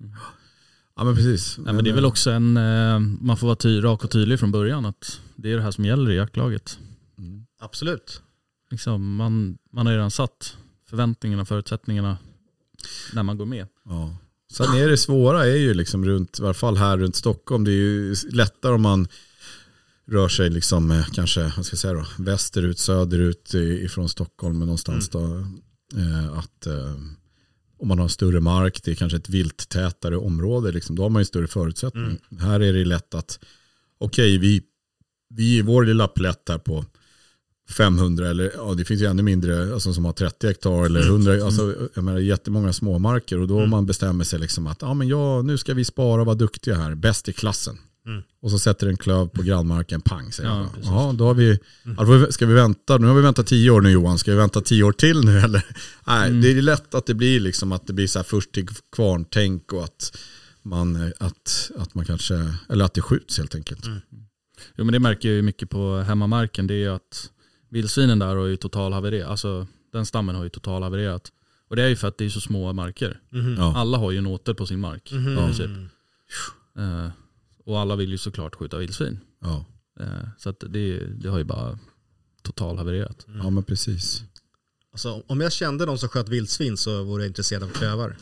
Ja, men precis. Nej, men det är väl också en, eh, man får vara ty- rak och tydlig från början att det är det här som gäller i jaktlaget. Mm. Absolut. Liksom, man, man har redan satt förväntningarna och förutsättningarna när man går med. Ja. Sen är det svåra är ju liksom runt, i varje fall här runt Stockholm, det är ju lättare om man rör sig liksom eh, kanske, vad ska jag säga då, västerut, söderut i- ifrån Stockholm någonstans då, eh, att eh, om man har en större mark, det är kanske ett vilttätare område, liksom, då har man ju större förutsättning. Mm. Här är det lätt att, okej, vi, vi i vår lilla plätt här på femhundra, eller ja, det finns ju ännu mindre alltså, som har trettio hektar eller hundra, alltså, jag menar, jättemånga småmarker och då Mm. man bestämmer sig liksom att ja, men ja, nu ska vi spara och vara duktiga här, bäst i klassen. Mm. Och så sätter en klöv på grannmarken, pang säger Ja, jag. precis. Ja, då har vi, ja, då ska vi vänta, nu har vi väntat tio år nu Johan, ska vi vänta tio år till nu eller? Nej, Mm. det är lätt att det blir liksom att det blir så här först till kvarn-tänk och att man, att, att man kanske, eller att det skjuts helt enkelt. Mm. Jo, men det märker jag ju mycket på hemmamarken, det är ju att vildsvinen där har ju total havererat, alltså den stammen har ju total havererat. Och det är ju för att det är så små marker. Mhm. Ja. Alla har ju en åtel på sin mark. Mhm. i princip. Eh, och alla vill ju såklart skjuta vildsvin. Ja. Eh, så att det, det har ju bara total havererat. Ja, men precis. Alltså, om jag kände någon som sköt vildsvin så vore jag intresserad av klövar.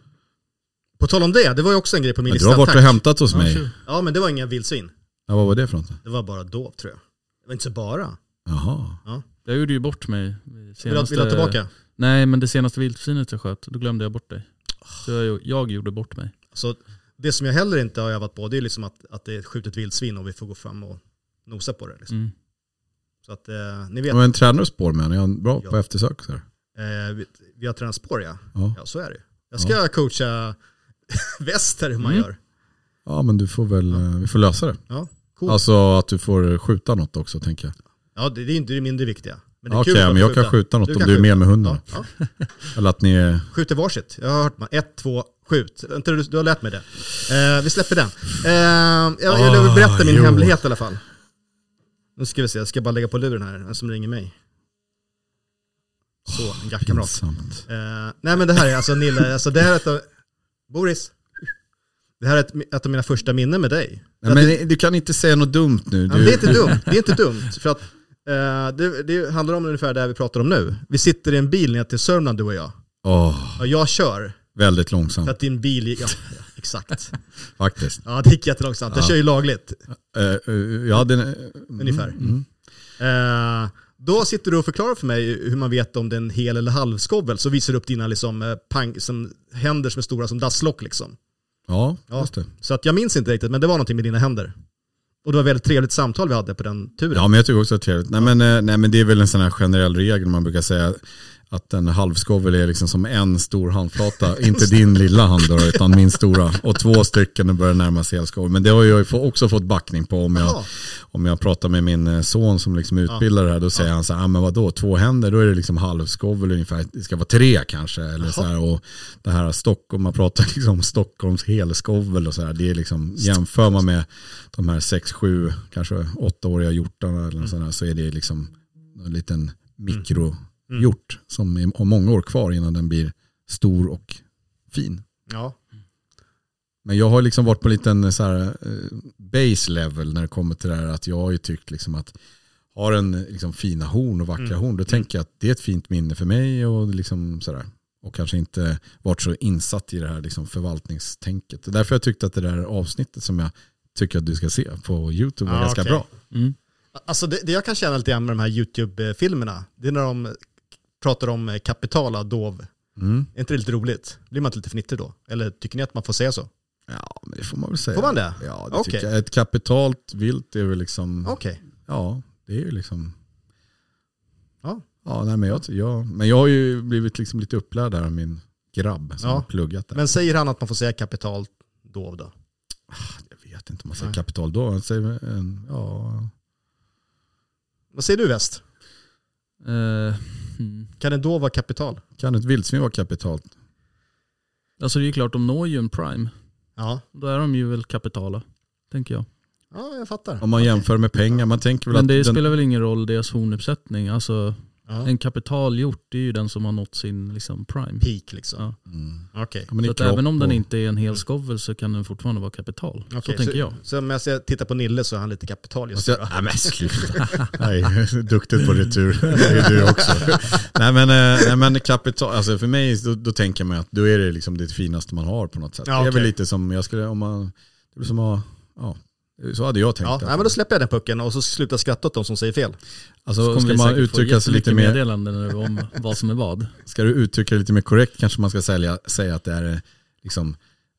På tal om det, det var ju också en grej på min Ja, du lista. har varit och Tack. hämtat hos Ja, mig. sure. Ja, men det var inga vildsvin. Ja, vad var det för något? Det var bara dov, tror jag. Det var inte så bara. Jaha. Jag gjorde ju bort mig. Vill Senaste, du ha tillbaka? Nej, men det senaste vildsvinet jag sköt, då glömde jag bort dig. Så jag, jag gjorde bort mig. Så det som jag heller inte har övat på, det är liksom att, att det är ett skjutet vildsvin och vi får gå fram och nosa på det. Liksom. Mm. Så att eh, ni vet, Ja, en tränare spår med, är han bra Ja. på eftersök? Så här? eh, vi, vi har tränat spår, ja. Ja. Ja, så är det. Jag ska coacha väster hur man Mm. gör. Ja, men du får väl, vi får lösa det. Ja, cool. Alltså att du får skjuta något också, tänker jag. Ja, det, det är inte det mindre viktiga. Men det är Okej, kul att men jag skjuta. kan skjuta något Du om kan du är med skjuta. med hunden. Ja, ja. Eller att ni är... Skjuter varsitt. Jag har hört man. Ett, två, skjut. Inte du, du har lärt mig det. Eh, vi släpper den. Eh, jag, jag vill berätta min jo. hemlighet i alla fall. Nu ska vi se, jag ska bara lägga på luren här. Vem som ringer mig. Så, en jaktkamrat. Pinsamt. Eh, nej men det här är alltså Nille, alltså det här är ett av, Boris. Det här är ett, ett av mina första minnen med dig. Nej, men det, du kan inte säga något dumt nu. Ja, Du... det är inte dumt, det är inte dumt. För att eh, det, det handlar om ungefär det vi pratar om nu. Vi sitter i en bil ner till Sörmland, du och jag. Oh, Och jag kör. väldigt För långsamt, att din bil, ja, exakt. faktiskt. Ja, det gick jättelångsamt. Jag Ja. kör ju lagligt, Uh, uh, ja, den, uh, ungefär. Mm. Eh, då sitter du och förklarar för mig hur man vet om det är en hel eller halvskovel. Så visar du upp dina liksom, eh, pang, som händer som är stora som dasslock liksom. Ja, Ja. just det. Så att jag minns inte riktigt, men det var någonting med dina händer. Och det var ett väldigt trevligt samtal vi hade på den turen. Ja, men jag tycker också att det är trevligt. Nej, men, eh, nej, men det är väl en sån här generell regel man brukar säga. Att en halvskovel är liksom som en stor handflata. Inte din lilla hand då, utan min stora. Och två stycken börjar närma sig helskovel. Men det har jag ju också fått backning på. Om jag, Jaha. om jag pratar med min son som liksom utbildar det här. Då säger han så här, ah, men vadå, två händer, då är det liksom halvskovel ungefär. Det ska vara tre kanske. Eller så här, och det här Stockholm, man pratar liksom om Stockholms helskovel och så här. Det är liksom, jämför man med de här sex, sju, kanske åttaåriga hjortarna eller mm. sådär, så är det liksom en liten mikro Mm. hjort som har många år kvar innan den blir stor och fin. Ja. Men jag har liksom varit på en liten så här, eh, base level när det kommer till det här, att jag har ju tyckt liksom att har en liksom fina horn och vackra Mm. horn, då tänker jag att det är ett fint minne för mig och liksom sådär. Och kanske inte varit så insatt i det här liksom förvaltningstänket. Därför har jag tyckt att det där avsnittet som jag tycker att du ska se på YouTube var Ja, ganska okej. bra. Mm. Alltså det, det jag kan känna lite grann med de här YouTube-filmerna, det är när de pratar om kapitala dov. Mm. Är inte det lite roligt? Blir man inte lite fnittrig då? Eller tycker ni att man får säga så? Ja, men det får man väl säga. Får man det? Ja, det Okej. tycker jag. Ett kapitalt vilt är väl liksom... Okej. Ja, det är ju liksom... Ja. Ja, nej, men, jag, jag, men jag har ju blivit liksom lite upplärd där av min grabb som Ja. har pluggat där. Men säger han att man får säga kapital dov då? Jag vet inte om man säger Nej. kapital då. Han säger en, ja... Vad säger du Väst? Eh, mm. Kan en dov vara kapital? Kan ett vildsvin vara kapitalt? Alltså det är ju klart, de når ju en prime. Ja. Då är de ju väl kapitala, tänker jag. Ja, jag fattar. Om man jämför med pengar, man tänker väl Men att... det den, spelar väl ingen roll deras hornuppsättning. Alltså Ja. en kapitalhjort, det är ju den som har nått sin liksom, prime. Peak liksom. Ja. Mm. Okej. Ja, men det Så är att kropp även om den och- inte är en hel skovel så kan den fortfarande vara kapital. Okej, Så tänker jag. Så om jag ser- tittar på Nille så är han lite kapital just Och nu så, då. nej men sluta. Nej, duktigt på retur. Det är du också. Nej men, eh, nej, men kapital, alltså för mig då, då tänker man att då är det liksom det finaste man har på något sätt. Ja, Det är väl okej. lite som, jag skulle, om man, det är som att, ja, så hade jag tänkt. Ja, nej, men då släpper jag den pucken och så slutar skratta åt de som säger fel. Alltså Så kommer ska vi man säkert få uttrycka sig lite jättemycket mer, meddelanden nu om vad som är vad. ska du uttrycka det lite mer korrekt kanske man ska sälja, säga att det är eh, liksom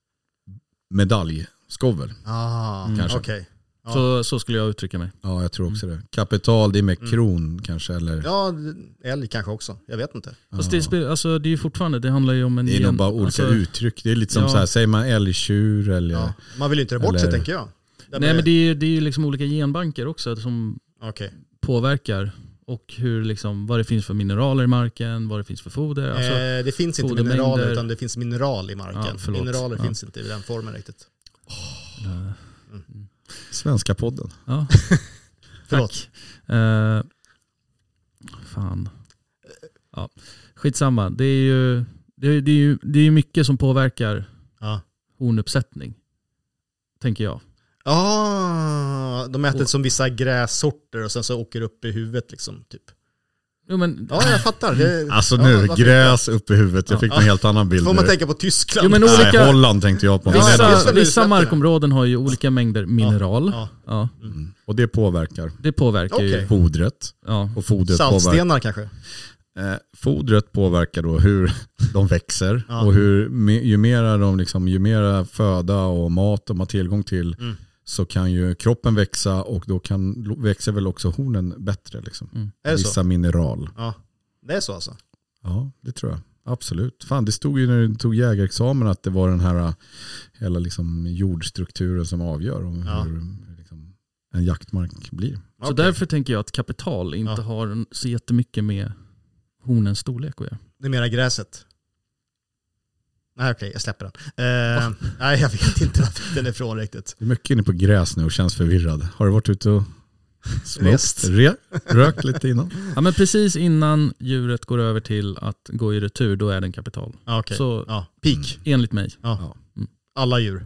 medaljskovel. Ah, Mm. Kanske. okej. Ja. Så, så skulle jag uttrycka mig. Ja, jag tror också det. Kapital, det är med Mm. kron kanske, eller? Ja, älg kanske också. Jag vet inte. Fast det, spel, alltså, det är ju fortfarande, det handlar ju om en Det är nog gen- bara olika alltså, uttryck. Det är lite som ja. så här, säger man älgtjur eller... Ja. Man vill ju inte det bort sig Eller- tänker jag. Det Nej med- men det är ju det är ju liksom olika genbanker också som Okej. påverkar. Och hur liksom, vad det finns för mineraler i marken, vad det finns för foder. Alltså, eh, det finns inte fodermängder. mineraler utan det finns mineral i marken. Ja, förlåt. Mineraler Ja. finns inte i den formen riktigt. eh, Svenska podden. ja, Förlåt. tack. Eh, fan. Ja, skitsamma. Det är ju det är, det är ju det är ju mycket som påverkar Ja. hornuppsättning. Tänker jag. Ah, de äter Och- som vissa grässorter och sen så åker upp i huvudet liksom typ. Jo, men, Ja, jag fattar. Det, Alltså ja, nu, varför gräs upp i huvudet. Jag Ja. fick en helt annan bild. inte? Får man nu. tänka på Tyskland? Jo, men Nej, olika- Holland tänkte jag på. Ja, Men just det- vissa, det. vissa Släpp det. markområden har ju olika mängder mineral. Ja. Ja, Mm. Och det påverkar det påverkar ju. Okej. fodret. Ja. Och fodret påverkar, Saltstenar kanske? eh, fodret påverkar då hur de växer. Ja. Och hur, me- ju, mera de liksom, ju mera föda och mat de har tillgång till Mm. så kan ju kroppen växa och då kan, växer väl också hornen bättre. Liksom. Mm. Är det Vissa så? mineral. Ja. Det är så alltså? Ja, det tror jag. Absolut. Fan, det stod ju när du tog jägarexamen att det var den här uh, hela liksom jordstrukturen som avgör om Ja. hur liksom, en jaktmark blir. Så Okej. därför tänker jag att kapital inte Ja. har så jättemycket med hornens storlek att göra. Det är mera gräset. Nej okej, jag släpper den. Eh, nej jag vet inte varför den är ifrån riktigt. Du är mycket inne på gräs nu och känns förvirrad. Har du varit ute och Rest. smort? Re, rökt lite innan? Ja, men precis innan djuret går över till att gå i retur, då är den kapital. Ja, okej. Så Ja, peak. enligt mig. Ja. Mm. Alla djur.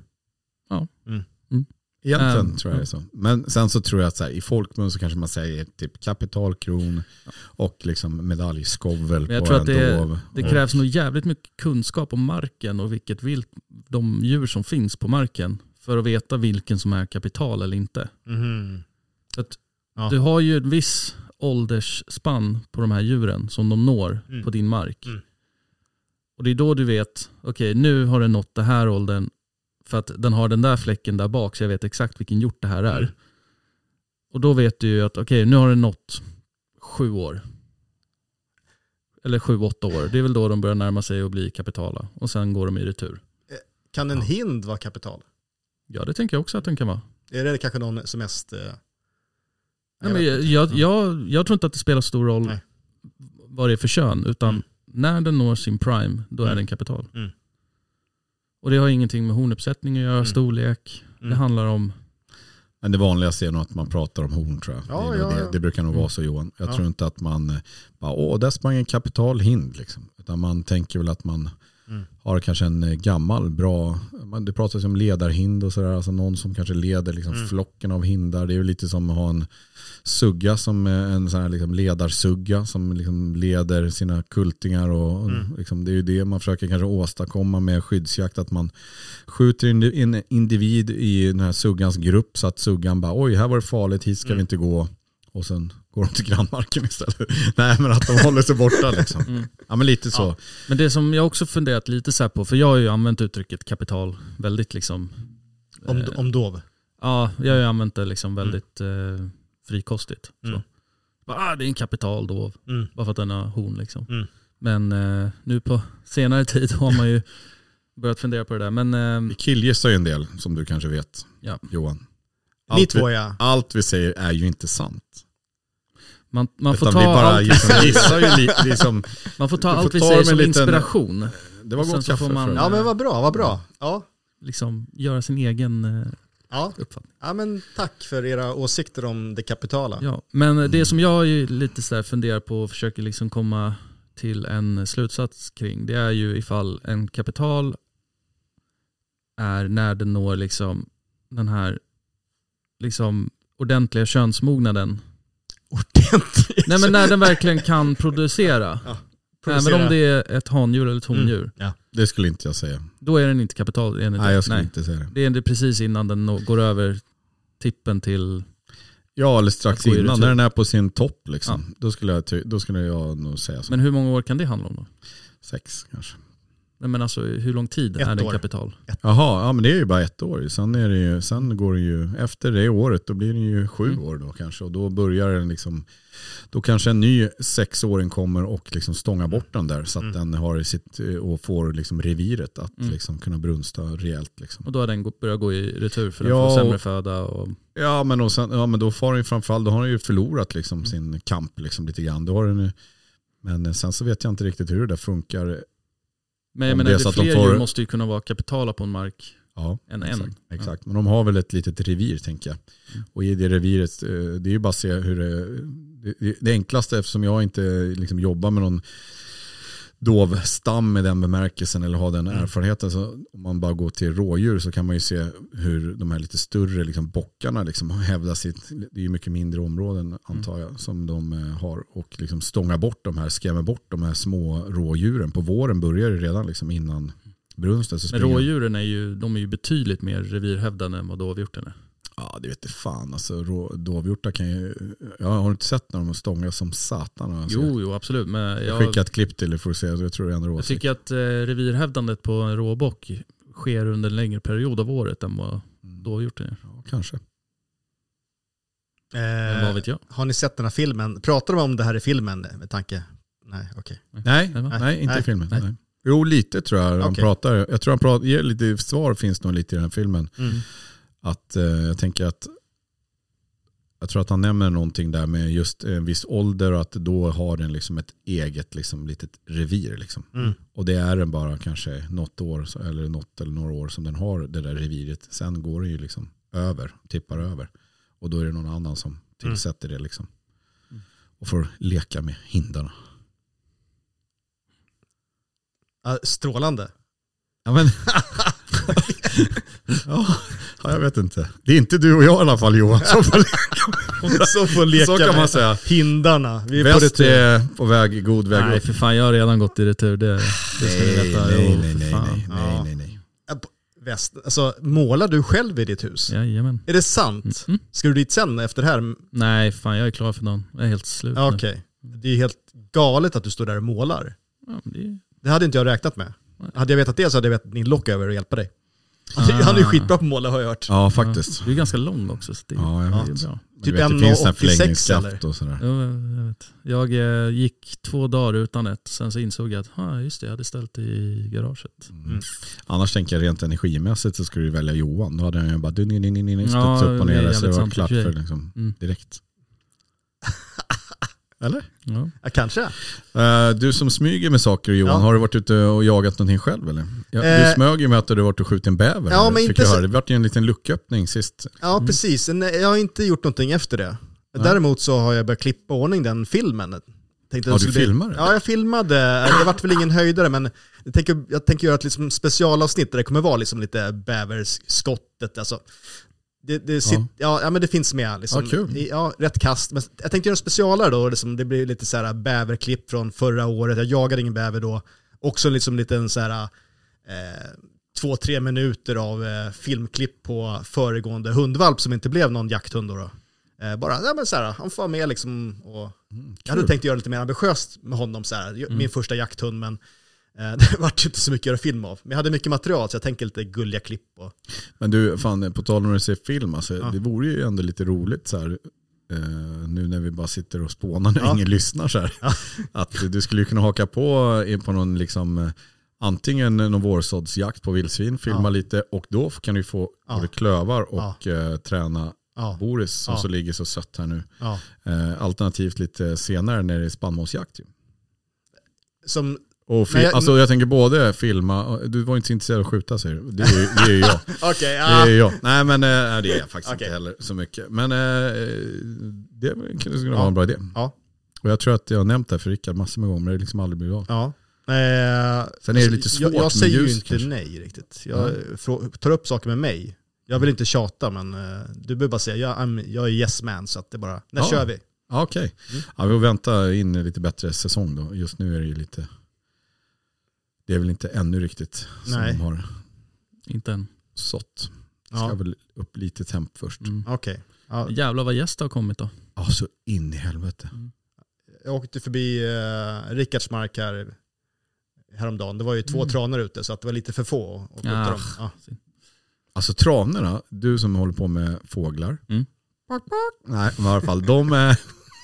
Egentligen Um, tror jag det är så. Men sen så tror jag att så här, i folkmun så kanske man säger typ kapitalkron och liksom medaljskovel Men jag på tror en att det, dov. det Och- krävs nog jävligt mycket kunskap om marken och vilket vilt, de djur som finns på marken för att veta vilken som är kapital eller inte. Mhm. Så att Ja. Du har ju en viss åldersspann på de här djuren som de når Mm. på din mark. Mm. Och det är då du vet, okej nu har den nått det här åldern för att den har den där fläcken där bak så jag vet exakt vilken hjort det här är. Mm. Och då vet du ju att okej nu har den nått sju år. Eller sju, åtta år. Det är väl då de börjar närma sig och bli kapitala. Och sen går de i retur. Kan en hind vara kapital? Ja, det tänker jag också att den kan vara. Är det kanske någon som mest... Eh, Nej, men vet jag, inte. jag, jag, jag tror inte att det spelar stor roll Nej. vad det är för kön. Utan Mm. när den når sin prime, då är Mm. den kapital. Mm. Och det har ingenting med hornuppsättning att göra, Mm. storlek. Mm. Det handlar om... Men det vanligaste är nog att man pratar om horn tror jag. Ja, det, är nog ja, det, ja. det brukar nog vara så Johan. Jag Ja. tror inte att man eh, bara, åh där sprang en kapitalhind liksom. Utan man tänker väl att man Mm. har kanske en eh, gammal bra, man, det pratas om ledarhind och sådär, alltså någon som kanske leder liksom Mm. flocken av hindar. Det är ju lite som att ha en sugga som eh, en sån här liksom ledarsugga som liksom leder sina kultingar och Mm. liksom, det är ju det man försöker kanske åstadkomma med skyddsjakt, att man skjuter in en individ i den här suggans grupp så att suggan bara, oj här var det farligt, hit ska Mm. vi inte gå, och sen går de till grannmarken istället. Nej men att de håller sig borta liksom. Mm. Ja men lite så. Ja. Men det som jag också funderat lite så här på, för jag har ju använt uttrycket kapital väldigt liksom... Om, eh, om dov. Ja, jag har ju använt det liksom väldigt eh, frikostigt. Mm. Så. Bara, ah, det är en kapital då, Mm. bara för att den har horn liksom. Mm. Men eh, nu på senare tid har man ju börjat fundera på det där. Men eh, Vi killgissar ju en del som du kanske vet, Ja. Johan. Ni Allt två vi, ja. allt vi säger är ju inte sant. man, man, får Utan vi ta bara allt, gissar, gissar ju lite. Liksom, man får ta du får allt vi ta säger med som en liten- inspiration. det var Och sen gott så kaffe får man- för Ja men vad bra, vad bra. Ja. Liksom göra sin egen eh, Ja. uppfattning. Ja men tack för era åsikter om det kapitala. Ja, men det som jag ju lite så här funderar på och försöker liksom komma till en slutsats kring, det är ju ifall en kapital är när den når liksom den här liksom ordentliga könsmognaden. Ordentligt. Nej men när den verkligen kan producera. Ja, Även om det är ett handjur eller ett hondjur. Ja. det skulle inte jag säga. Då är den inte kapital enligt Nej jag skulle Nej. inte säga det. Det är det precis innan den nå- går över tippen till... Ja eller strax Att gå i innan retur. när den är på sin topp liksom. Då, skulle jag, ty- då skulle jag nog säga så. Men hur många år kan det handla om då? Sex kanske. Nej, men alltså hur lång tid Ett är den år. kapital? Jaha, ja men det är ju bara ett år. Sen, är det ju, sen går det ju, efter det året då blir det ju sju Mm. år då kanske. Och då börjar den liksom, då kanske en ny sexåring kommer och liksom stångar bort den där. Så att Mm. den har sitt, och får liksom reviret att Mm. liksom kunna brunsta rejält liksom. Och då har den gå- börjat gå i retur för den Ja, får sämre och- föda. Och... Ja men, och sen, ja men då får den ju framförallt, då har den ju förlorat liksom Mm. sin kamp liksom lite grann. Då har den, ju- men sen så vet jag inte riktigt hur det där funkar. Men jag Om menar, det är det så att de fler får- djur måste ju kunna vara kapitala på en mark Ja, än en. exakt. exakt. Men de har väl ett litet revir tänker jag. Mm. Och i det reviret, eh, det är ju bara att se hur det, det, det enklaste, eftersom jag inte liksom jobbar med någon dovstam i den bemärkelsen eller har den Mm. erfarenheten, så om man bara går till rådjur så kan man ju se hur de här lite större liksom bockarna liksom hävdar sitt, det är ju mycket mindre områden antar jag som de eh, har, och liksom stångar bort de här, skrämmer bort de här små rådjuren. På våren börjar det redan liksom innan brunsten. Så Men springer- rådjuren är ju, de är ju betydligt mer revirhävdande än vad dovhjorten är. Ja, det vet jag fan. Alltså, rå- dovhjortar kan ju... Jag har inte sett när de stångar som satan. Alltså, Jo, jo absolut. Men jag jag, skickar ett klipp till er för att se. Jag tror det är en jag råsikt. tycker att eh, revirhävdandet på en råbock sker under en längre period av året än vad dovhjorten gör. Ja, kanske. Men Eh, vad vet jag? har ni sett den här filmen? Pratar de om det här i filmen med tanke? Nej, okej. Nej, Nej, va? nej, inte Nej. i filmen. Nej. Nej. Jo, lite tror jag han Okej. pratar. Jag tror han pratar, ger lite svar finns nog lite i den här filmen. Mm. Att eh, jag tänker att Jag tror att han nämner någonting där med just en viss ålder och att då har den liksom ett eget liksom, litet revir. Liksom. Mm. Och det är den bara kanske något år eller något eller några år som den har det där reviret. Sen går det ju liksom över, tippar över. Och då är det någon annan som tillsätter mm. det liksom. Och får leka med hindarna. Uh, strålande. Ja, men... ja, jag vet inte. Det är inte du och jag i alla fall, Johan. Så får, så får leka så kan man med säga. Hindarna. Vi är Väst på retur. är på väg, god väg. Nej, för fan, jag har redan gått i retur. Det, det ska nej, ni veta. nej, Jo, nej, nej, fan. nej, nej, Ja. nej, nej. Väst. Alltså, målar du själv i ditt hus? Jajamän. Är det sant? Mm. Ska du dit sen efter det här? Nej, fan, jag är klar för dagen. Jag är helt slut Ja, nu. okej. Det är helt galet att du står där och målar. Ja, men det är... Det hade inte jag räknat med. Nej. Hade jag vetat det så hade jag vetat din lock över och hjälpa dig. Ah. Han är ju skitbra på att måla har jag hört. Ja, faktiskt. Ja, du är ganska lång också. Så det, Ja, jag det vet. är bra. Men Typ du vet, en det finns en åttiosex förlängningskraft eller? och sådär. Jo, jag vet. Jag eh, gick två dagar utan ett. Sen så insåg jag att ah, just det, jag hade ställt i garaget. Mm. Annars tänker jag rent energimässigt så skulle du välja Johan. Då hade han ju bara du, ni, ni, ni, ni, Ja, studsat upp och det är ner så det jävligt var sant klart i och för för sig. liksom, Mm. direkt. Eller? Ja. Ja, kanske. Uh, du som smyger med saker, Johan, Ja. har du varit ute och jagat någonting själv eller? Ja, Eh. du smög ju med att du hade varit och skjutit en bäver. Ja, här, men fick inte jag så- höra. Det var ju en liten lucköppning sist. Ja, precis. En- Jag har inte gjort någonting efter det. Däremot så har jag börjat klippa ordning den filmen. Tänkte Ja, att du det skulle bli- filmar det? Ja, jag filmade. Det vart väl ingen höjdare, men jag tänker, jag tänker göra ett liksom specialavsnitt där det kommer vara liksom lite bäverskottet. Alltså, det, det, sit, Ja. ja. Ja, men det finns med. Liksom, Ja, kul. I, ja, rätt kast. Men jag tänkte göra en specialare då. Liksom, det blir lite så här bäverklipp från förra året. Jag jagade ingen bäver då. Också liksom lite en så här... Eh, två, tre minuter av eh, filmklipp på föregående hundvalp som inte blev någon jakthund då. då. Eh, bara, ja men så här, han får vara med liksom. Och jag hade tänkt göra lite mer ambitiöst med honom så här, min första jakthund, men eh, det var inte så mycket att göra film av. Men jag hade mycket material så jag tänker lite gulliga klipp. Och... Men du, fan, på tal om att se film, alltså, Ja. det vore ju ändå lite roligt så här, eh, nu när vi bara sitter och spånar när Ja. ingen lyssnar så här. Ja. Att du skulle ju kunna haka på in på någon liksom, eh, antingen någon vårsåddsjakt på vildsvin, filma Ja. lite och då kan du få Ja. både klövar och eh, träna Ja. Boris som Ja. så ligger så sött här nu. Ja. Eh, alternativt lite senare när det är spannmålsjakt ju. Som, Och fi- Men jag- alltså jag tänker både filma, du var inte så intresserad av att skjuta säger du. Det är ju det är ju jag. okej, Det ja. är jag. Nej men äh, det är jag faktiskt Okej. inte heller så mycket. Men äh, det skulle kunna Ja. vara en bra idé. Ja. Och jag tror att jag har nämnt det här för Rickard massor med gånger men det är liksom aldrig blivit av. Ja. Eh, Sen är det lite svårt jag, jag med säger ju ljus, inte kanske. nej riktigt. Jag frå- tar upp saker med mig. Jag vill inte tjata, men eh, du behöver bara säga jag, I'm, jag är yes man, så att det bara, när Ja. kör vi? Ja, okej. Mm. Ja, vi får vänta in lite bättre säsong då. Just nu är det ju lite, det är väl inte ännu riktigt som Nej. de har Inte än. sått. Ska Ja. väl upp lite temp först. Mm. Okej. Ja, Jävlar vad gäster har kommit då. Ja, så in i helvete. jag åkte förbi eh, Rickards mark här häromdagen. Det var ju två Mm. tranor ute, så att det var lite för få att skjuta Ah. dem. Ja. Alltså tranorna, du som håller på med fåglar. Mm. Nej, men i alla fall, de är...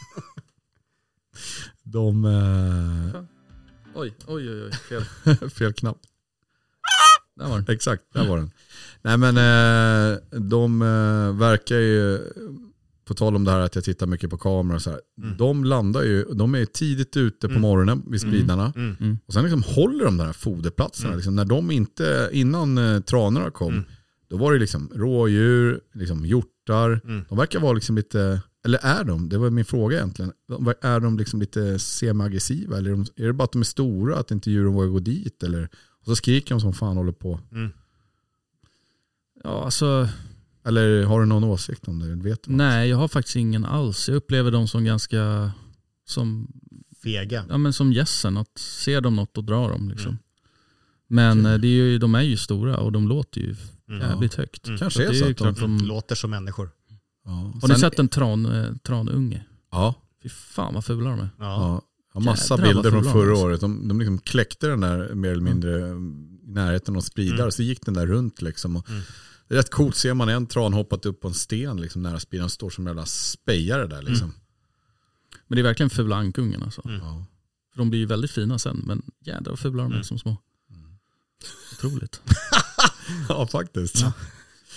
de är... Oj, oj, oj, oj. Fel. fel knapp. Där var den. Exakt, där var den. Nej men eh, de eh, verkar ju, på tal om det här att jag tittar mycket på kameror och så här, Mm. de landar ju, de är tidigt ute på Mm. morgonen vid spridarna. Mm. Och sen liksom håller de de här foderplatserna. Mm. Liksom, när de inte, innan eh, tranorna kom, Mm. då var det liksom rådjur, liksom hjortar. Mm. De verkar vara liksom lite, eller är de, det var min fråga egentligen, de, är de liksom lite semi-aggressiva? Eller är, de, är det bara att de är stora, att inte djuren vågar gå dit? Eller, och så skriker de som fan håller på. Mm. Ja, alltså, Eller har du någon åsikt om det? Vet du? nej, jag har faktiskt ingen alls. Jag upplever dem som ganska, som, Fega. ja, men som gässen. Att ser de något och drar dem liksom. Mm. Men Okej. eh, det är ju, de är ju stora och de låter ju Mm. jävligt högt. Mm. Kanske Så är det så är att klart de... de, Låter som människor. Ja. har Sen- ni sett en tran, eh, tranunge? Ja. Fy fan vad fula de är. Ja. Ja. Jag har massa Jädrar, vad bilder från fula förra de är. året. De, de liksom kläckte den där mer eller mindre i närheten av spridare. Mm. Så gick den där runt liksom. Och Mm. det är rätt coolt, ser man en tran hoppat upp på en sten liksom, nära spridaren, står som en jävla spejare där liksom. Men det är verkligen fula ankungen alltså. Mm. Ja. För de blir ju väldigt fina sen. Men jädrar vad fula de är Mm. som små. Otroligt. Ja, faktiskt. Ja.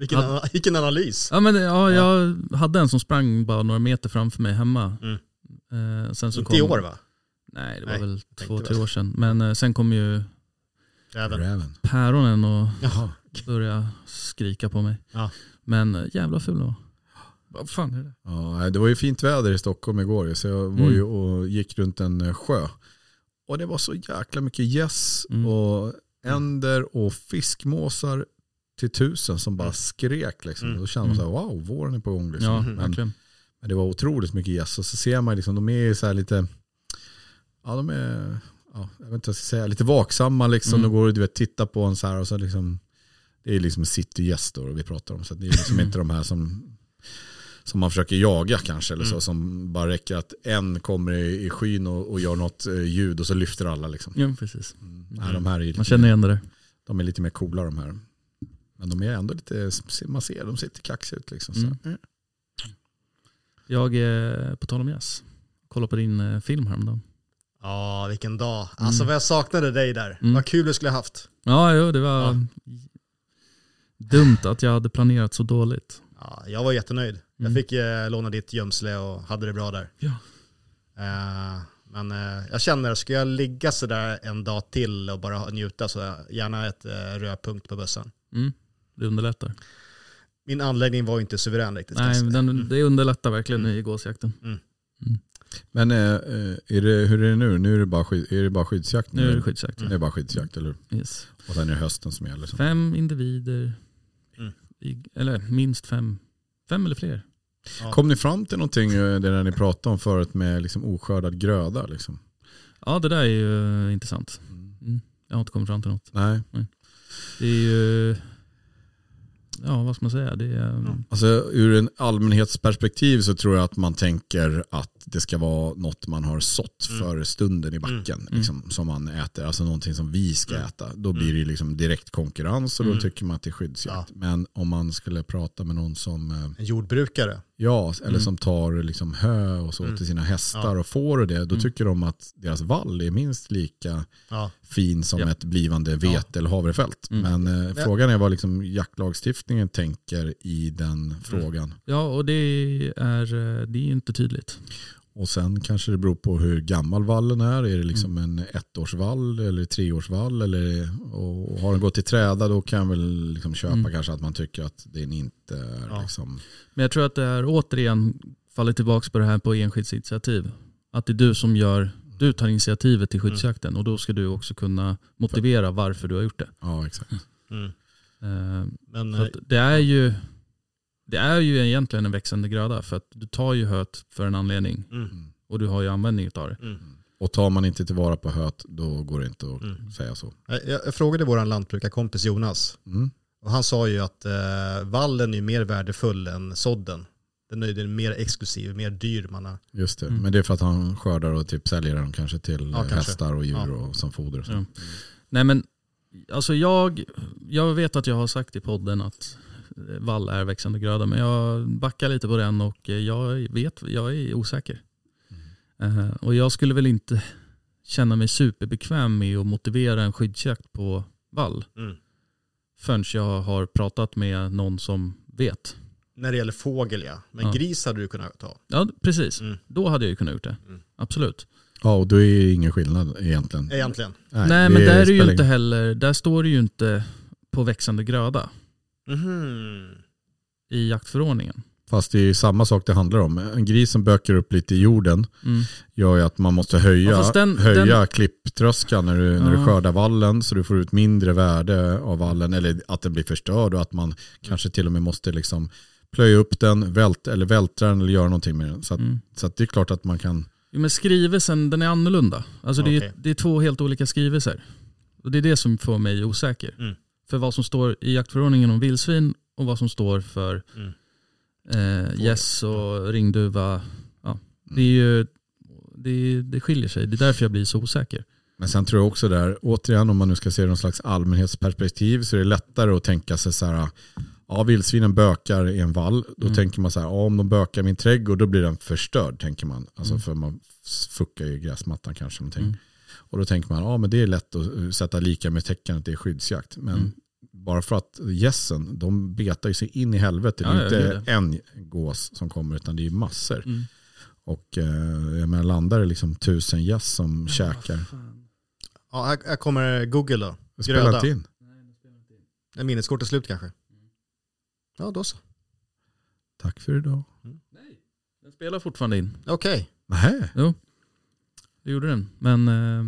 Vilken, Ja. ana- vilken analys. Ja, men, ja, jag hade en som sprang bara några meter framför mig hemma. Mm. Eh, sen så Inte kom, i år va? Nej, det var Nej, väl tänkte två, väl. tre år sedan. Men eh, sen kom ju Även. Räven. päronen och Jaha. började skrika på mig. Ja. Men eh, jävla ful då. Vad fan är det? Ja, det var ju fint väder i Stockholm igår, så jag var Mm. ju och gick runt en eh, sjö. Och det var så jäkla mycket gäss Mm. och änder och fiskmåsar till tusen som bara skrek. Liksom. Mm. Då kände man så här, wow, våren är på gång. Liksom. Ja, men, verkligen. men det var otroligt mycket gäss. Och så ser man liksom, de är så här lite, ja de är, ja, jag vet inte vad jag ska säga, lite vaksamma liksom. Mm. De går och du vet, tittar på en så här och så liksom, det är liksom citygäster vi pratar om. Så det är liksom inte de här som som man försöker jaga kanske eller så, Mm. som bara räcker att en kommer i, i skyn och, och gör något eh, ljud och så lyfter alla liksom. Ja, precis. Mm. Nej, de här är ju Man lite, känner igen det där. de är lite mer coola de här. Men de är ändå lite, man ser, de ser lite kaxiga ut liksom. Så. Mm. Mm. Jag, eh, på tal om jazz, kollade på din eh, film häromdagen. Ja, vilken dag. Alltså Mm. vad jag saknade dig där. Mm. Vad kul du skulle ha haft. Ja, jo, det var Ja. dumt att jag hade planerat så dåligt. Ja, jag var jättenöjd. Jag Mm. fick eh, låna ditt gömsle och hade det bra där. Ja. Eh, men eh, jag känner, ska jag ligga så där en dag till och bara njuta så gärna ett eh, rödpunkt på bussen. Mm. Det underlättar. Min anläggning var ju inte suverän riktigt. ska jag Nej, säga. den, det underlättar verkligen Mm. i gåsjakten. Men eh, är det, hur är det nu? Nu är det bara, skyd, är det bara skyddsjakt? Nu är det skyddsjakt. Det är bara skyddsjakt, eller hur? Yes. Och sen är det hösten som gäller. Så. Fem individer, Mm. i, eller minst fem. Fem eller fler. Ja. Kom ni fram till någonting, eh, det där ni pratade om förut med liksom oskördad gröda? Liksom? Ja, det där är ju eh, intressant. Mm. Jag har inte kommit fram till något. Nej. Det är ju, ja vad ska man säga, det är, Ja. Alltså ur en allmänhetsperspektiv så tror jag att man tänker att det ska vara något man har sått Mm. för stunden i backen. Mm. Liksom, som man äter, alltså någonting som vi ska Mm. äta. Då blir det ju liksom direkt konkurrens och då Mm. tycker man att det är skyddsjakt. Men om man skulle prata med någon som, eh, En jordbrukare. ja, eller Mm. som tar liksom hö och så Mm. till sina hästar Ja. och får och det, då Mm. tycker de att deras vall är minst lika Ja. fin som Ja. ett blivande vete eller havrefält. Mm. Men eh, Ja. frågan är vad liksom jaktlagstiftningen tänker i den frågan. ja och det är, eh, det är inte tydligt. Och sen kanske det beror på hur gammal vallen är. Är det liksom en ettårsvall eller treårsvall? Eller, och har den gått i träda, då kan jag väl liksom köpa Mm. kanske att man tycker att den inte är Ja. liksom... Men jag tror att det är återigen faller tillbaka på det här på enskildsinitiativ. Att det är du som gör, du tar initiativet till skyddsjakten och då ska du också kunna motivera varför du har gjort det. Ja, exakt. Mm. Eh, Men Så eh, att det är ju det är ju egentligen en växande gröda för att du tar ju höet för en anledning mm. och du har ju användning av det. Mm. Och tar man inte tillvara på höet, då går det inte att Mm. säga så. Jag, jag frågade vår lantbrukarkompis Jonas Mm. och han sa ju att eh, vallen är mer värdefull än sådden. Den är den mer exklusiv, mer dyr man har. Just det, Mm. men det är för att han skördar och typ säljer dem kanske till Ja, kanske. hästar och djur Ja. och som foder. Och så. Ja. Nej men alltså jag, jag vet att jag har sagt i podden att vall är växande gröda, men jag backar lite på den och jag vet, jag är osäker. Eh, och jag skulle väl inte känna mig superbekväm med att motivera en skyddsjakt på vall Mm. förrän jag har pratat med någon som vet. När det gäller fågel ja. Men Ja. gris hade du kunnat ta. Ja precis, Mm. då hade jag ju kunnat gjort det. Mm. Absolut. Ja, och då är det ingen skillnad egentligen. Egentligen. Nej, men där är det spelar ju inte ingen- heller, där står det ju inte på växande gröda Mhm. i jaktförordningen. Fast det är ju samma sak det handlar om. En gris som bökar upp lite i jorden Mm. gör ju att man måste höja, Ja, fast den- höja den- klipptröskan när du, när du Ja. skördar vallen, så du får ut mindre värde av vallen, eller att den blir förstörd och att man kanske till och med måste liksom plöja upp den, vält, eller vältra den eller göra någonting med den. Så, att, Mm. så att det är klart att man kan... Jo, men skrivelsen den är annorlunda. Alltså det, Okej. är, det är två helt olika skrivelser. Och det är det som får mig osäker. Mm. För vad som står i jaktförordningen om vildsvin och vad som står för Mm. eh, gäss och ringduva. Ja, det, är ju, det, det skiljer sig. Det är därför jag blir så osäker. Men sen tror jag också där, återigen om man nu ska se någon slags allmänhetsperspektiv, så är det lättare att tänka sig så här, ja vildsvinen bökar i en vall, då Mm. tänker man så här, ja, om de bökar i min trädgård då blir den förstörd, tänker man. Alltså Mm. för man fuckar ju gräsmattan kanske någonting. Mm. Och då tänker man, ja men det är lätt att sätta lika med tecken att det är skyddsjakt. Men Mm. bara för att gässen, de betar ju sig in i helvete. Det är Ja, inte ja, det är en gås som kommer utan det är massor. Mm. Och eh, jag menar, landar det liksom tusen gäss som ja, käkar. Ja, här, här kommer Google då. Det spelar inte in. En minneskort är slut kanske. Ja, då så. Tack för idag. Nej, den spelar fortfarande in. Okej. Nähä. Jo, det gjorde den. Men eh,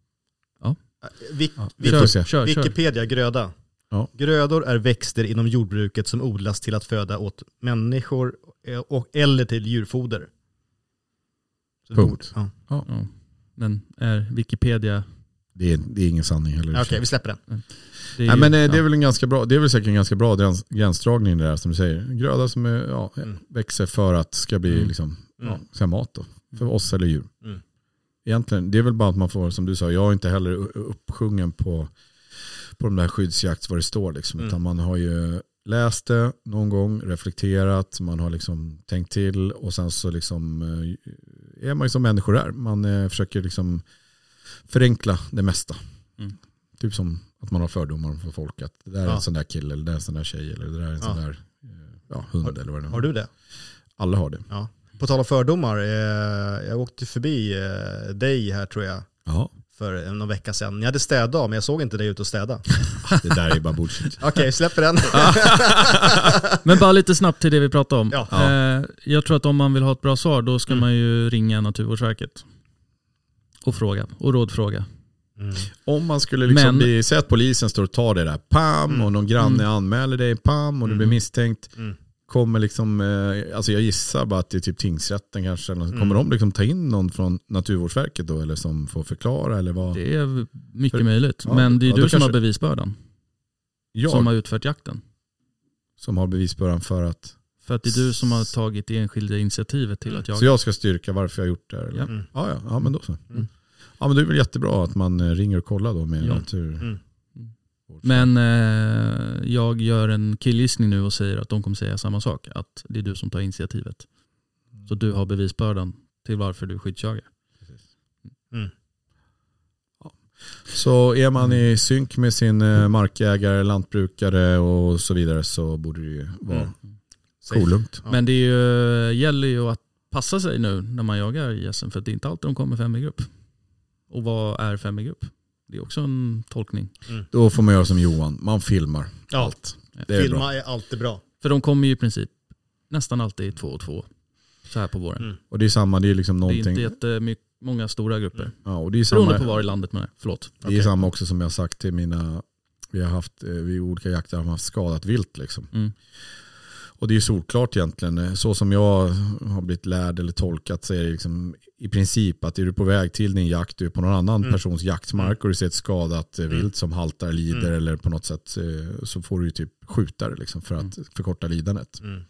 Vik- Ja, vi Vik- får se. kör, kör. Wikipedia, gröda. Ja. Grödor är växter inom jordbruket som odlas till att föda åt människor och, eller till djurfoder. Så Punkt. Ja. Ja. Men är Wikipedia... Det är, det är ingen sanning heller. Okej, okay, vi släpper den. Det är, Nej, ju, men eh, ja. det är väl en ganska bra, det är väl säkert en ganska bra gräns, gränsdragning det där som du säger. Gröda som är, ja, Mm. växer för att ska bli Mm. liksom, Mm. ja, ska mat då. För oss eller djur. Mm. Egentligen, det är väl bara att man får, som du sa, jag är inte heller uppsjungen på, på de där skyddsjakt vad det står liksom. Mm. Utan man har ju läst det någon gång, reflekterat, man har liksom tänkt till och sen så liksom eh, är man ju som människor är. Man eh, försöker liksom förenkla det mesta. Mm. Typ som att man har fördomar för folk. Att det där är Ja. en sån där kille eller det där är en sån där tjej eller det där är en Ja. sån där eh, ja, hund Har- eller vad det är. Har du det? Alla har det. Ja. På tal om fördomar, eh, jag åkte förbi eh, dig här tror jag Ja, för någon vecka sedan. Jag hade städdag men jag såg inte dig ut och städa. det där är bara bullshit. Okej, okay, släpper den. Men bara lite snabbt till det vi pratade om. Ja. Eh, jag tror att om man vill ha ett bra svar då ska Mm. man ju ringa Naturvårdsverket. Och fråga, och rådfråga. Mm. Om man skulle liksom Men- bli, säg att polisen står och tar det där, pam, Mm. och någon granne Mm. anmäler dig, pam, och du Mm. blir misstänkt. Mm. Kommer liksom, eh, alltså jag gissar bara att det är typ tingsrätten kanske, eller något. Mm. Kommer de liksom ta in någon från Naturvårdsverket då, eller som får förklara, eller vad? Det är mycket För- möjligt. ja, Men det är ja, du då som har kanske- bevisbördan. Jag Som som har har, utfört jakten. bevisbördan för att, För att det är du som har tagit det enskilda initiativet till att jaga. så jag ska styrka varför jag har gjort det här, eller? Ja. Mm. Ja, ja, ja, men då så. Mm. Ja, men det är väl jättebra att man eh, ringer och kollar då med Ja. natur. Mm. Men eh, jag gör en killgissning nu och säger att de kommer säga samma sak. Att det är du som tar initiativet. Så du har bevisbördan till varför du skyddsjagar. Mm. Så är man i synk med sin eh, markägare, lantbrukare och så vidare, så borde det ju vara Mm. Safe. kolugnt. Ja. Men det är ju, gäller ju att passa sig nu när man jagar gässen. För det är inte alltid de kommer fem i grupp. Och vad är fem i grupp? Det är också en tolkning. Då får man göra som Johan, man filmar Ja. allt. Det är Filma bra. är alltid bra. För de kommer ju i princip nästan alltid två och två. Så här på våren. Mm. Och det är samma, det är liksom Det är någonting. inte jättemånga stora grupper. Ja, och det är Beroende samma, på var i landet man är. Förlåt. det är samma också som jag har sagt till mina, vi har haft, eh, vid olika jakter har man haft skadat vilt liksom. Mm. Och det är ju solklart egentligen, så som jag har blivit lärd eller tolkat, så är det liksom i princip att är du på väg till din jakt, du är på någon annan Mm. persons jaktmark och du ser ett skadat eh, vilt Mm. som haltar, lider Mm. eller på något sätt, eh, så får du ju typ skjuta det liksom för att förkorta lidandet. Mm.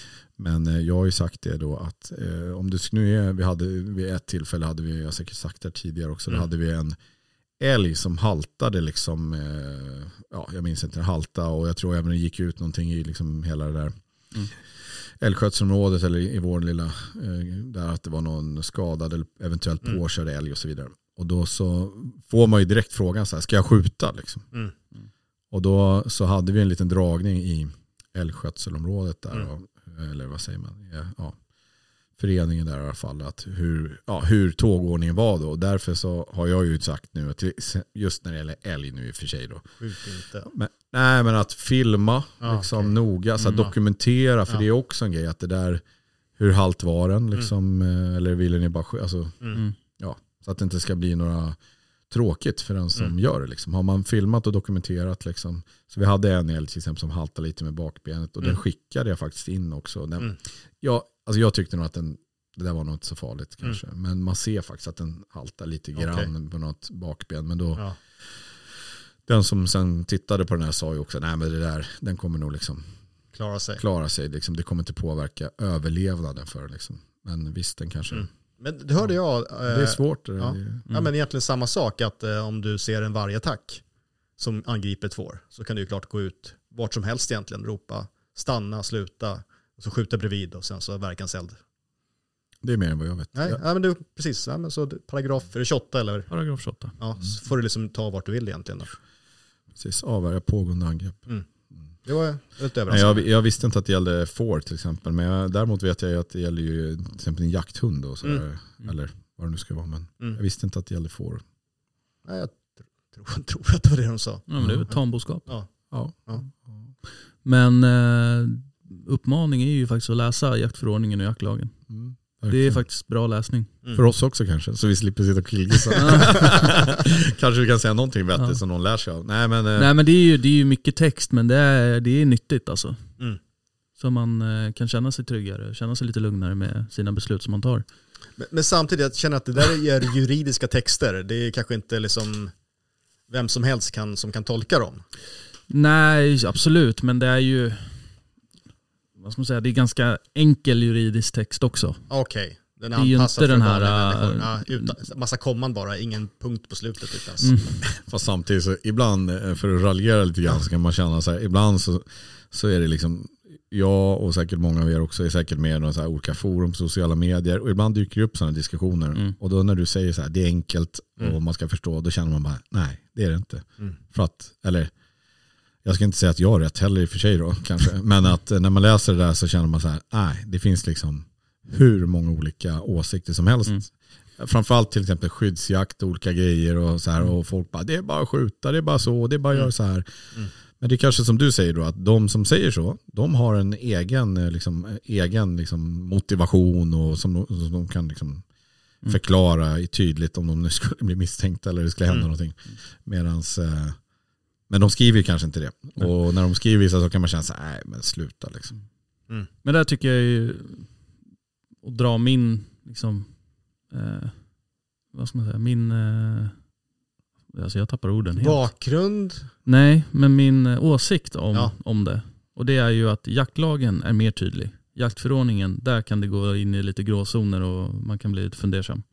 Men eh, jag har ju sagt det då att eh, om det nu är, vi hade vid ett tillfälle hade vi, jag har säkert sagt det tidigare också, Mm. då hade vi en älg som haltade liksom, eh, ja jag minns inte, halta, och jag tror även det gick ut någonting i liksom hela det där Mm. älgskötselområdet eller i vår lilla, eh, där att det var någon skadad eller eventuellt Mm. påkörd älg och så vidare. Och då så får man ju direkt frågan så här, ska jag skjuta liksom? Mm. Och då så hade vi en liten dragning i älgskötselområdet där, Mm. och, eller vad säger man, ja, ja, föreningen där i alla fall, att hur, ja, hur tågordningen var då. Och därför så har jag ju sagt nu att just när det gäller älg nu i och för sig då. Skjut inte. Men, nej men att filma Ah, liksom okej. noga, så att Mm. dokumentera, för Ja. det är också en grej att det där, hur halt var den liksom, eh, eller ville ni bara skjuta, alltså, Mm. Mm. ja, så att det inte ska bli några tråkigt för den som Mm. gör det liksom. Har man filmat och dokumenterat liksom, så vi hade en älg till exempel som haltade lite med bakbenet och Mm. den skickade jag faktiskt in också. Den, Mm. ja, alltså jag tyckte nog att den, det där var nog inte så farligt kanske, men man ser faktiskt att den haltar lite grann Okej. på något bakben, men då Ja. den som sen tittade på den här sa ju också, nej men det där, den kommer nog liksom Klara sig. klara sig, liksom, det kommer inte påverka överlevnaden för den liksom. Men visst, den kanske, Mm. Men det hörde jag. Eh, det är svårt. Det, ja. det, Ja, men egentligen samma sak, att eh, om du ser en vargattack som angriper ett får så kan du ju klart gå ut vart som helst egentligen, ropa stanna, sluta och så skjuta bredvid och sen så verkans eld. det är mer än vad jag vet. Nej, Ja. ja, men du, precis. Ja, men så paragraf, är det tjugoåtta eller? Paragraf tjugoåtta. Ja, så får du liksom ta vart du vill egentligen då. Precis, avvärja pågående angrepp. Mm. Det var lite Nej, överraskande. jag, jag visste inte att det gällde får till exempel. Men jag, däremot vet jag att det gäller ju till exempel en jakthund. Och så Mm. där, eller vad det nu ska vara. Men Mm. jag visste inte att det gällde får. Nej, jag tror, tror att det var det de sa. Ja, men det är väl tamboskap. Ja. Ja. Ja. Men eh, uppmaning är ju faktiskt att läsa jaktförordningen och jaktlagen. Mm. Det är faktiskt bra läsning. Mm. För oss också kanske, så vi slipper sitta och killgissa. Kanske vi kan säga någonting vettigt Ja. som någon lär sig av. Nej men, eh, Nej men det är ju, det är ju mycket text, men det är, det är nyttigt alltså. Mm. Så man eh, kan känna sig tryggare, känna sig lite lugnare med sina beslut som man tar. Men, men samtidigt, jag känner att det där är juridiska texter. Det är kanske inte liksom vem som helst kan, som kan tolka dem. Nej, absolut, men det är ju, vad ska man säga, det är ganska enkel juridisk text också. Okej. Okay. Den Det är ju anpassad inte för den här, vanliga människor. äh, Ja, utan, massa komman bara, ingen punkt på slutet. Utan så. Mm. fast samtidigt så ibland, eh, för att raljera lite grann, så kan man känna så här, ibland så, så är det liksom, jag och säkert många av er också är säkert med i några så här olika forum, sociala medier, och ibland dyker det upp sådana diskussioner. Mm. Och då när du säger så här, det är enkelt och Mm. man ska förstå, då känner man bara, nej det är det inte. Mm. För att, eller jag ska inte säga att jag har rätt heller i och för sig då kanske, men att eh, när man läser det där så känner man så här, nej det finns liksom hur många olika åsikter som helst. Mm. Framförallt till exempel skyddsjakt och olika grejer och så här, och folk bara, det är bara att skjuta, det är bara så, det är bara att göra så här. Mm. Men det är kanske som du säger då, att de som säger så, de har en egen, liksom, egen liksom, motivation och som, som de kan liksom Mm. förklara tydligt om de nu skulle bli misstänkta eller det skulle hända Mm. någonting. Medans, eh, men de skriver ju kanske inte det. Nej. Och när de skriver så kan man känna så här, nej men sluta liksom. Mm. Men där tycker jag ju att dra min liksom, eh, vad ska man säga, min eh, alltså jag tappar orden helt. Bakgrund. Nej, men min eh, åsikt om, Ja. om det. Och det är ju att jaktlagen är mer tydlig. Jaktförordningen, där kan det gå in i lite gråzoner och man kan bli lite fundersam.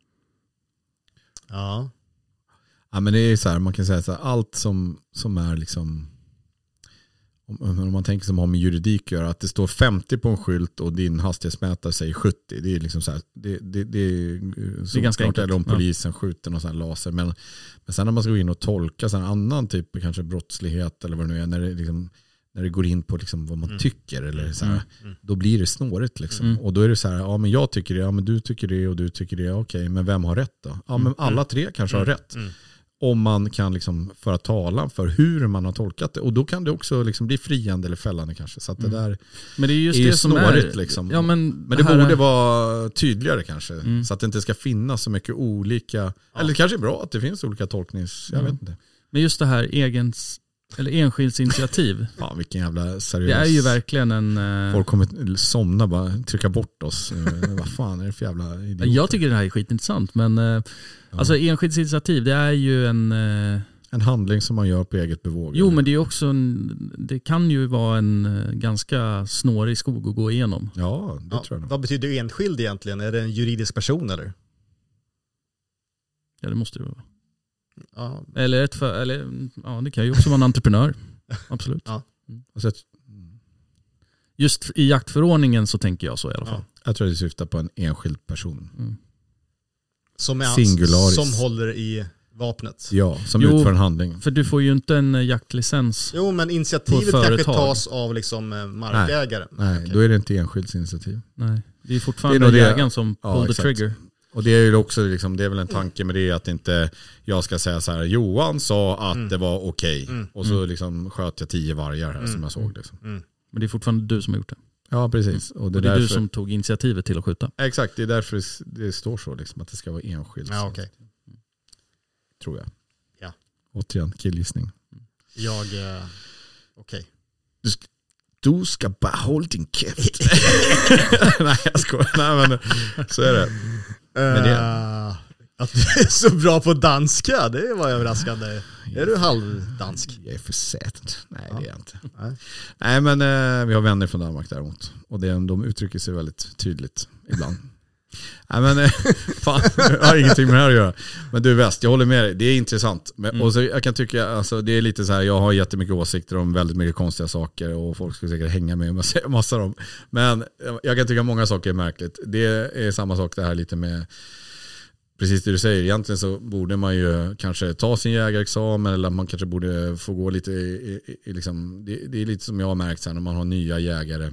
Ja. Ja men det är så här, man kan säga så här, allt som, som är liksom, om, om man tänker som har med juridik att göra, att det står femtio på en skylt och din hastighetsmätare säger sjuttio, det är liksom så här, det, det, det är, Det är ganska enkelt. eller om polisen ja. skjuter någon sån här laser, men, men sen när man ska gå in och tolka så här annan typ kanske brottslighet eller vad det nu är, när det liksom, när det går in på liksom vad man Mm. tycker eller så här, Mm. Mm. då blir det snårigt liksom. Mm. Och då är det så här, ja men jag tycker det, ja men du tycker det och du tycker det, okej, men vem har rätt då? Ja men alla tre kanske har rätt. Mm. Om man kan liksom föra talan för hur man har tolkat det. Och då kan det också liksom bli friande eller fällande kanske. Så att det där Men det är just är ju det som snårigt är, liksom. Ja, men, Men det här borde är- vara tydligare kanske. Mm. Så att det inte ska finnas så mycket olika. Eller det kanske är bra att det finns olika tolknings... Jag Ja. vet inte. Men just det här egens, eller enskildsinitiativ. Fan vilken jävla seriös... Det är ju verkligen en... eh, Folk kommer somna bara, trycka bort oss. Eh, Vad fan är det för jävla idioter? Jag tycker det här är skitintressant, men eh, alltså enskildsinitiativ, det är ju en... eh, En handling som man gör på eget bevåg. Jo, men det är också en, det kan ju vara en eh, ganska snårig skog att gå igenom. Ja, det Ja. tror jag nog. Vad betyder enskild egentligen? Är det en juridisk person eller? Ja, det måste det vara. Ja. Eller, ett för, eller ja, det kan ju också vara en entreprenör. Absolut. Ja. Alltså, jag- Just i jaktförordningen så tänker jag så i alla fall. Ja. jag tror det syftar på en enskild person. Mm. Som, är, Singularis. som håller i vapnet. Ja, som Jo. utför en handling. För du får ju inte en eh, jaktlicens. Jo, men På initiativet kanske företag. tas av liksom eh, markägaren. Nej, Okej. då är det inte enskilds initiativ. Nej, det är fortfarande Det är nog det- jägaren som Ja, pull the exakt. trigger. Och det är ju också liksom, det är väl en tanke med det att inte jag ska säga så här, Johan sa att Mm. det var okej. Mm. Och så Mm. liksom sköt jag tio vargar här Mm. som jag såg. Liksom. Mm. Men det är fortfarande du som har gjort det. Ja, precis. Och det, Och det är därför, du som tog initiativet till att skjuta. Exakt, det är därför det står så, liksom, att det ska vara enskilt. Ja, okej. Tror jag. Ja. Återigen, killgissning. Jag, eh, okej. Du ska bara hålla din käft. Nej, jag skojar. Nej, men så är det. Men det- Eh, att du är så bra på danska, det var överraskande. Är du halvdansk? Jag är för sät. Nej, Ja. det är jag inte. Nej. Nej, men eh, vi har vänner från Danmark däremot. Och det, de uttrycker sig väldigt tydligt ibland. Nej, men eh, fan, jag har ingenting med det här att göra. Men du Väst, jag håller med dig. Det är intressant. Men, Mm. och så, jag kan tycka, alltså, det är lite så här, jag har jättemycket åsikter om väldigt mycket konstiga saker och folk skulle säkert hänga med och säga massa om. Men jag kan tycka många saker är märkligt. Det är samma sak det här lite med precis det du säger, egentligen så borde man ju kanske ta sin jägarexamen eller man kanske borde få gå lite i, i, i liksom, det, det är lite som jag har märkt sen när man har nya jägare.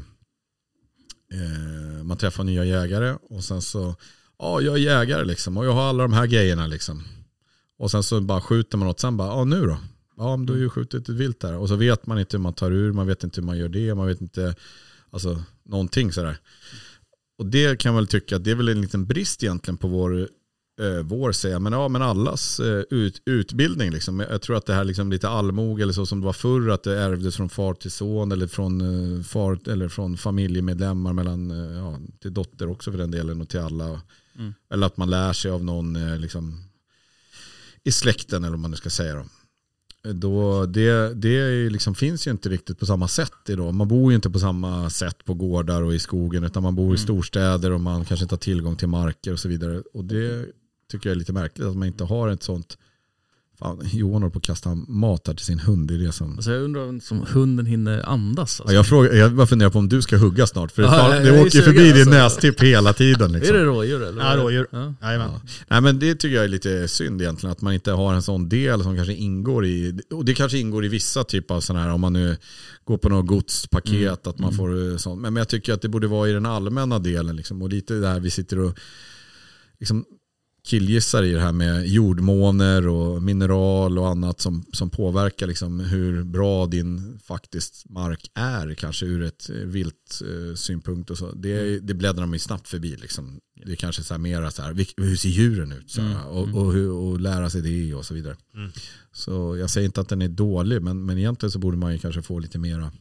Eh, man träffar nya jägare och sen så, ja jag är jägare liksom och jag har alla de här grejerna liksom. Och sen så bara skjuter man något, sen bara, ja nu då? Ja men du har ju skjutit ett vilt där. Och så vet man inte hur man tar ur, man vet inte hur man gör det, man vet inte, alltså någonting sådär. Och det kan man väl tycka att det är väl en liten brist egentligen på vår eh, vår säga, men ja men allas eh, ut, utbildning liksom. Jag tror att det här liksom lite allmog eller så som det var förr, att det ärvdes från far till son eller från eh, far eller från familjemedlemmar mellan eh, ja, till dotter också för den delen och till alla. Mm. Eller att man lär sig av någon eh, liksom i släkten eller vad man nu ska säga då. Då det det liksom finns ju inte riktigt på samma sätt idag. Man bor ju inte på samma sätt på gårdar och i skogen, utan man bor mm. i storstäder och man kanske inte har tillgång till marker och så vidare. Och det tycker jag är lite märkligt att man inte har ett sånt. Fan, Johan håller på att kasta mat här till sin hund i det som... Alltså jag undrar om som hunden hinner andas. Alltså. Ja, jag, frågar, jag bara funderar på om du ska hugga snart. För Aha, det, jag, det jag åker ju förbi alltså. Din nästipp hela tiden. Liksom. Är det rådjur? Eller? Ja, rådjur. Ja. Ja. Nej, men det tycker jag är lite synd egentligen. Att man inte har en sån del som kanske ingår i... Och det kanske ingår i vissa typer av sådana här... Om man nu går på något godspaket. Mm. Att man får sånt. Men, men jag tycker att det borde vara i den allmänna delen. Liksom. Och lite där vi sitter och... Liksom, killgissar i det här med jordmåner och mineral och annat som, som påverkar liksom hur bra din faktiskt mark är kanske ur ett vilt eh, synpunkt och så. Det, det bläddrar man ju snabbt förbi liksom. Det är kanske så här mera så här, hur ser djuren ut så här, mm. och, och, hur, och lära sig det och så vidare. Mm. Så jag säger inte att den är dålig, men, men egentligen så borde man ju kanske få lite mera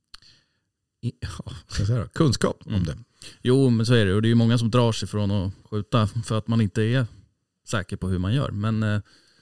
ja, ska jag säga, kunskap om mm. det. Jo, men så är det. Och det är ju många som drar sig från att skjuta för att man inte är säker på hur man gör. Men eh,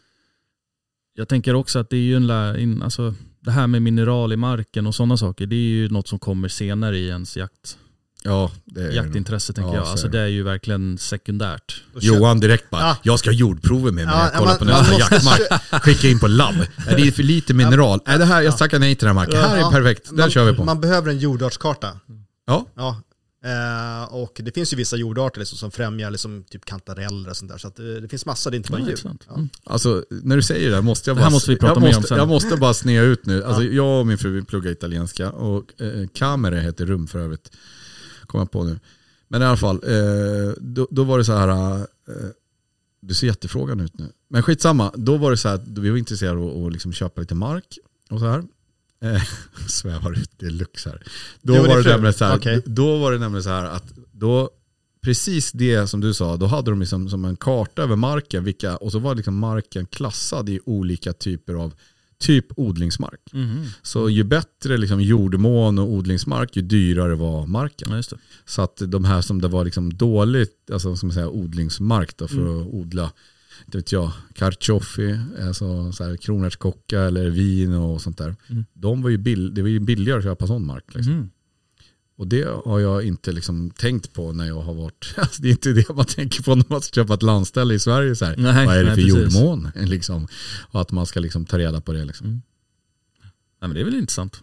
jag tänker också att det är ju en lä- in, alltså, det här med mineral i marken och sådana saker, det är ju något som kommer senare i ens jakt. Ja, det är jaktintresse tänker ja, jag. Alltså det är ju verkligen sekundärt. Johan direkt bara, ja. Jag ska ha jordprover med mig när jag ja, kollar på nästa jaktmark. Skicka in på labb. Är det är för lite mineral? Ja. Är det här, jag tackar nej till den här marken. Ja. Här är perfekt, den man, kör vi på. Man behöver en jordartskarta. Ja. Ja. Eh, och det finns ju vissa jordarter liksom, som främjar liksom, typ kantareller och sånt där. Så att, eh, det finns massor, det är inte bara djur. Ja. Mm. Alltså, när du säger det här måste jag bara... Det här måste vi prata jag, mer måste, om sen. jag måste bara snea ut nu. Alltså, ja. Jag och min fru pluggar italienska och eh, kamera heter rum för övrigt. Kommer jag på nu. Men i alla fall, eh, då, då var det så här... Eh, du ser jättefrågan ut nu. Men skitsamma, då var det så här att vi var intresserade av att liksom köpa lite mark och så här. Eh, svävar ut, det är lux här. Då det var, var det, det nämligen så här, okay. Då var det nämligen så här att då precis det som du sa, då hade de liksom som en karta över marken vilka, och så var liksom marken klassad i olika typer av typ odlingsmark. Mm. Så ju bättre liksom jordmån och odlingsmark, ju dyrare var marken. Ja, just det. Så att de här som det var liksom dåligt, alltså som säga odlingsmark då för mm. att odla, det vet jag, carciofi, alltså så här kronärtskocka eller vin och sånt där. Mm. De var ju bill, det var ju billigare att köpa sån mark liksom. Mm. Och det har jag inte liksom tänkt på när jag har varit, alltså det är inte det man tänker på när man ska köpa ett landställe i Sverige så här. Nej, vad är det nej, för precis. Jordmån liksom, och att man ska liksom ta reda på det liksom. Mm. Ja, men det är väl intressant.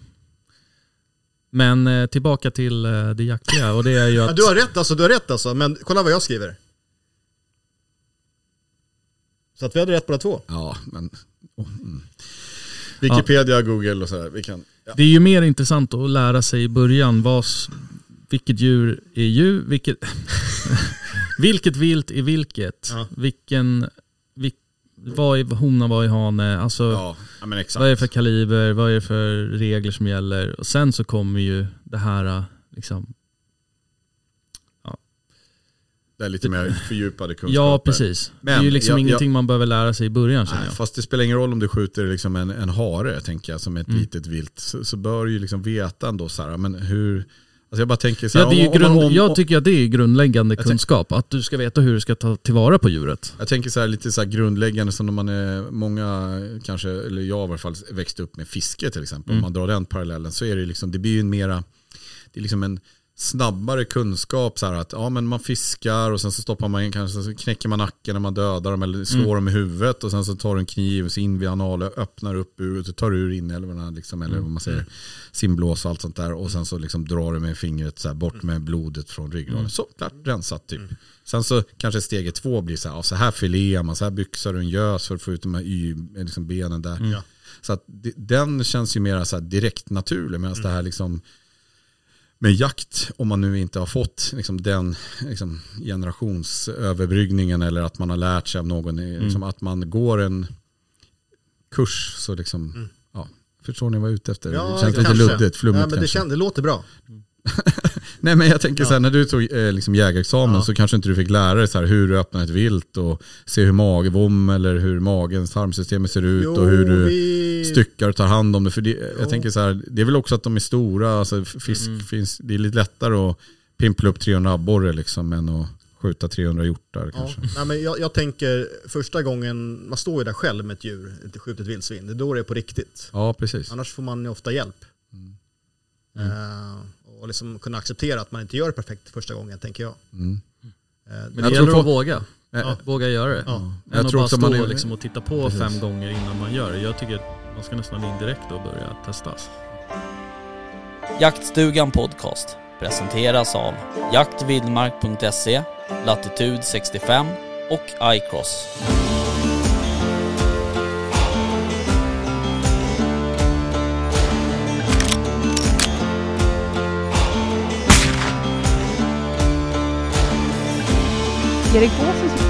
Men eh, tillbaka till eh, det jaktliga, och det är ju att... Ja, du har rätt alltså, du har rätt alltså, men kolla vad jag skriver. Så att vi hade rätt båda två. Ja, men... Oh, mm. Wikipedia, ja. Google och sådär. Vi kan, ja. Det är ju mer intressant att lära sig i början vad, vilket djur är djur, vilket, vilket vilt är vilket. Ja. Vilken, vil, vad är hona, vad är hane. Alltså, ja, men exakt. Vad är det för kaliber, vad är det för regler som gäller. Och sen så kommer ju det här liksom... Det är lite mer fördjupade kunskaper. Ja, precis. Men det är ju liksom jag, ingenting jag, man behöver lära sig i början. Nej, jag. Fast det spelar ingen roll om du skjuter liksom en, en hare, tänker jag, som ett mm. litet vilt. Så, så bör du ju liksom veta ändå så här, men hur... Alltså jag bara tänker så här, ja, det är om, grund, om, om, jag tycker att det är grundläggande kunskap. Tänk, att du ska veta hur du ska ta tillvara på djuret. Jag tänker så här lite så här grundläggande som när man är många, kanske, eller jag i alla fall, växte upp med fiske till exempel. Mm. Om man drar den parallellen så är det liksom, det blir ju en mera, det är liksom en snabbare kunskap så här att ja, men man fiskar och sen så stoppar man in, kanske så knäcker man nacken när man dödar dem eller slår mm. dem i huvudet och sen så tar du en kniv och in vid analen, öppnar upp ut och tar ur inälvorna liksom, eller vad man säger, mm. simblås och allt sånt där och sen så liksom drar du med fingret så här, bort med blodet från ryggraden. Mm. Så klart rensat typ. Mm. Sen så kanske steget två blir så här, så här filear man, så här byxar du en gös för att få ut de här y, liksom benen där. Mm. Så att den känns ju mer så här direkt naturlig medan mm. det här liksom med jakt, om man nu inte har fått liksom, den liksom, generationsöverbryggningen eller att man har lärt sig av någon, mm. liksom, att man går en kurs så liksom, mm. ja, förstår ni vad jag är ute efter? Ja, det känns kanske. lite luddigt, flummigt ja, men det, kände, det låter bra. Nej, men jag tänker ja. så här, när du tog eh, liksom jägarexamen ja. så kanske inte du fick lära dig så här, hur du öppnar ett vilt och se hur magvom eller hur magens tarmsystemet ser ut jo, och hur du vi... styckar och tar hand om det. För det, jag tänker så här, det är väl också att de är stora, alltså fisk mm. finns, det är lite lättare att pimpla upp trehundra abborre liksom än att skjuta trehundra hjortar ja. kanske. Nej, men jag, jag tänker första gången man står ju där själv med ett djur, ett skjutet vildsvin, det är då det är på riktigt. Ja, precis. Annars får man ju ofta hjälp. Mm. Mm. Uh, och liksom kunna acceptera att man inte gör det perfekt första gången, tänker jag. Mm. Uh, Men det jag gäller på... att våga. Ja. Våga göra det. Ja. Jag att tror bara också stå man är... liksom och titta på precis. fem gånger innan man gör det. Jag tycker att man ska nästan indirekt då börja testas. Jaktstugan podcast presenteras av jakt vildmark punkt se, Latitude sextiofem och iCross. Erik Gåsens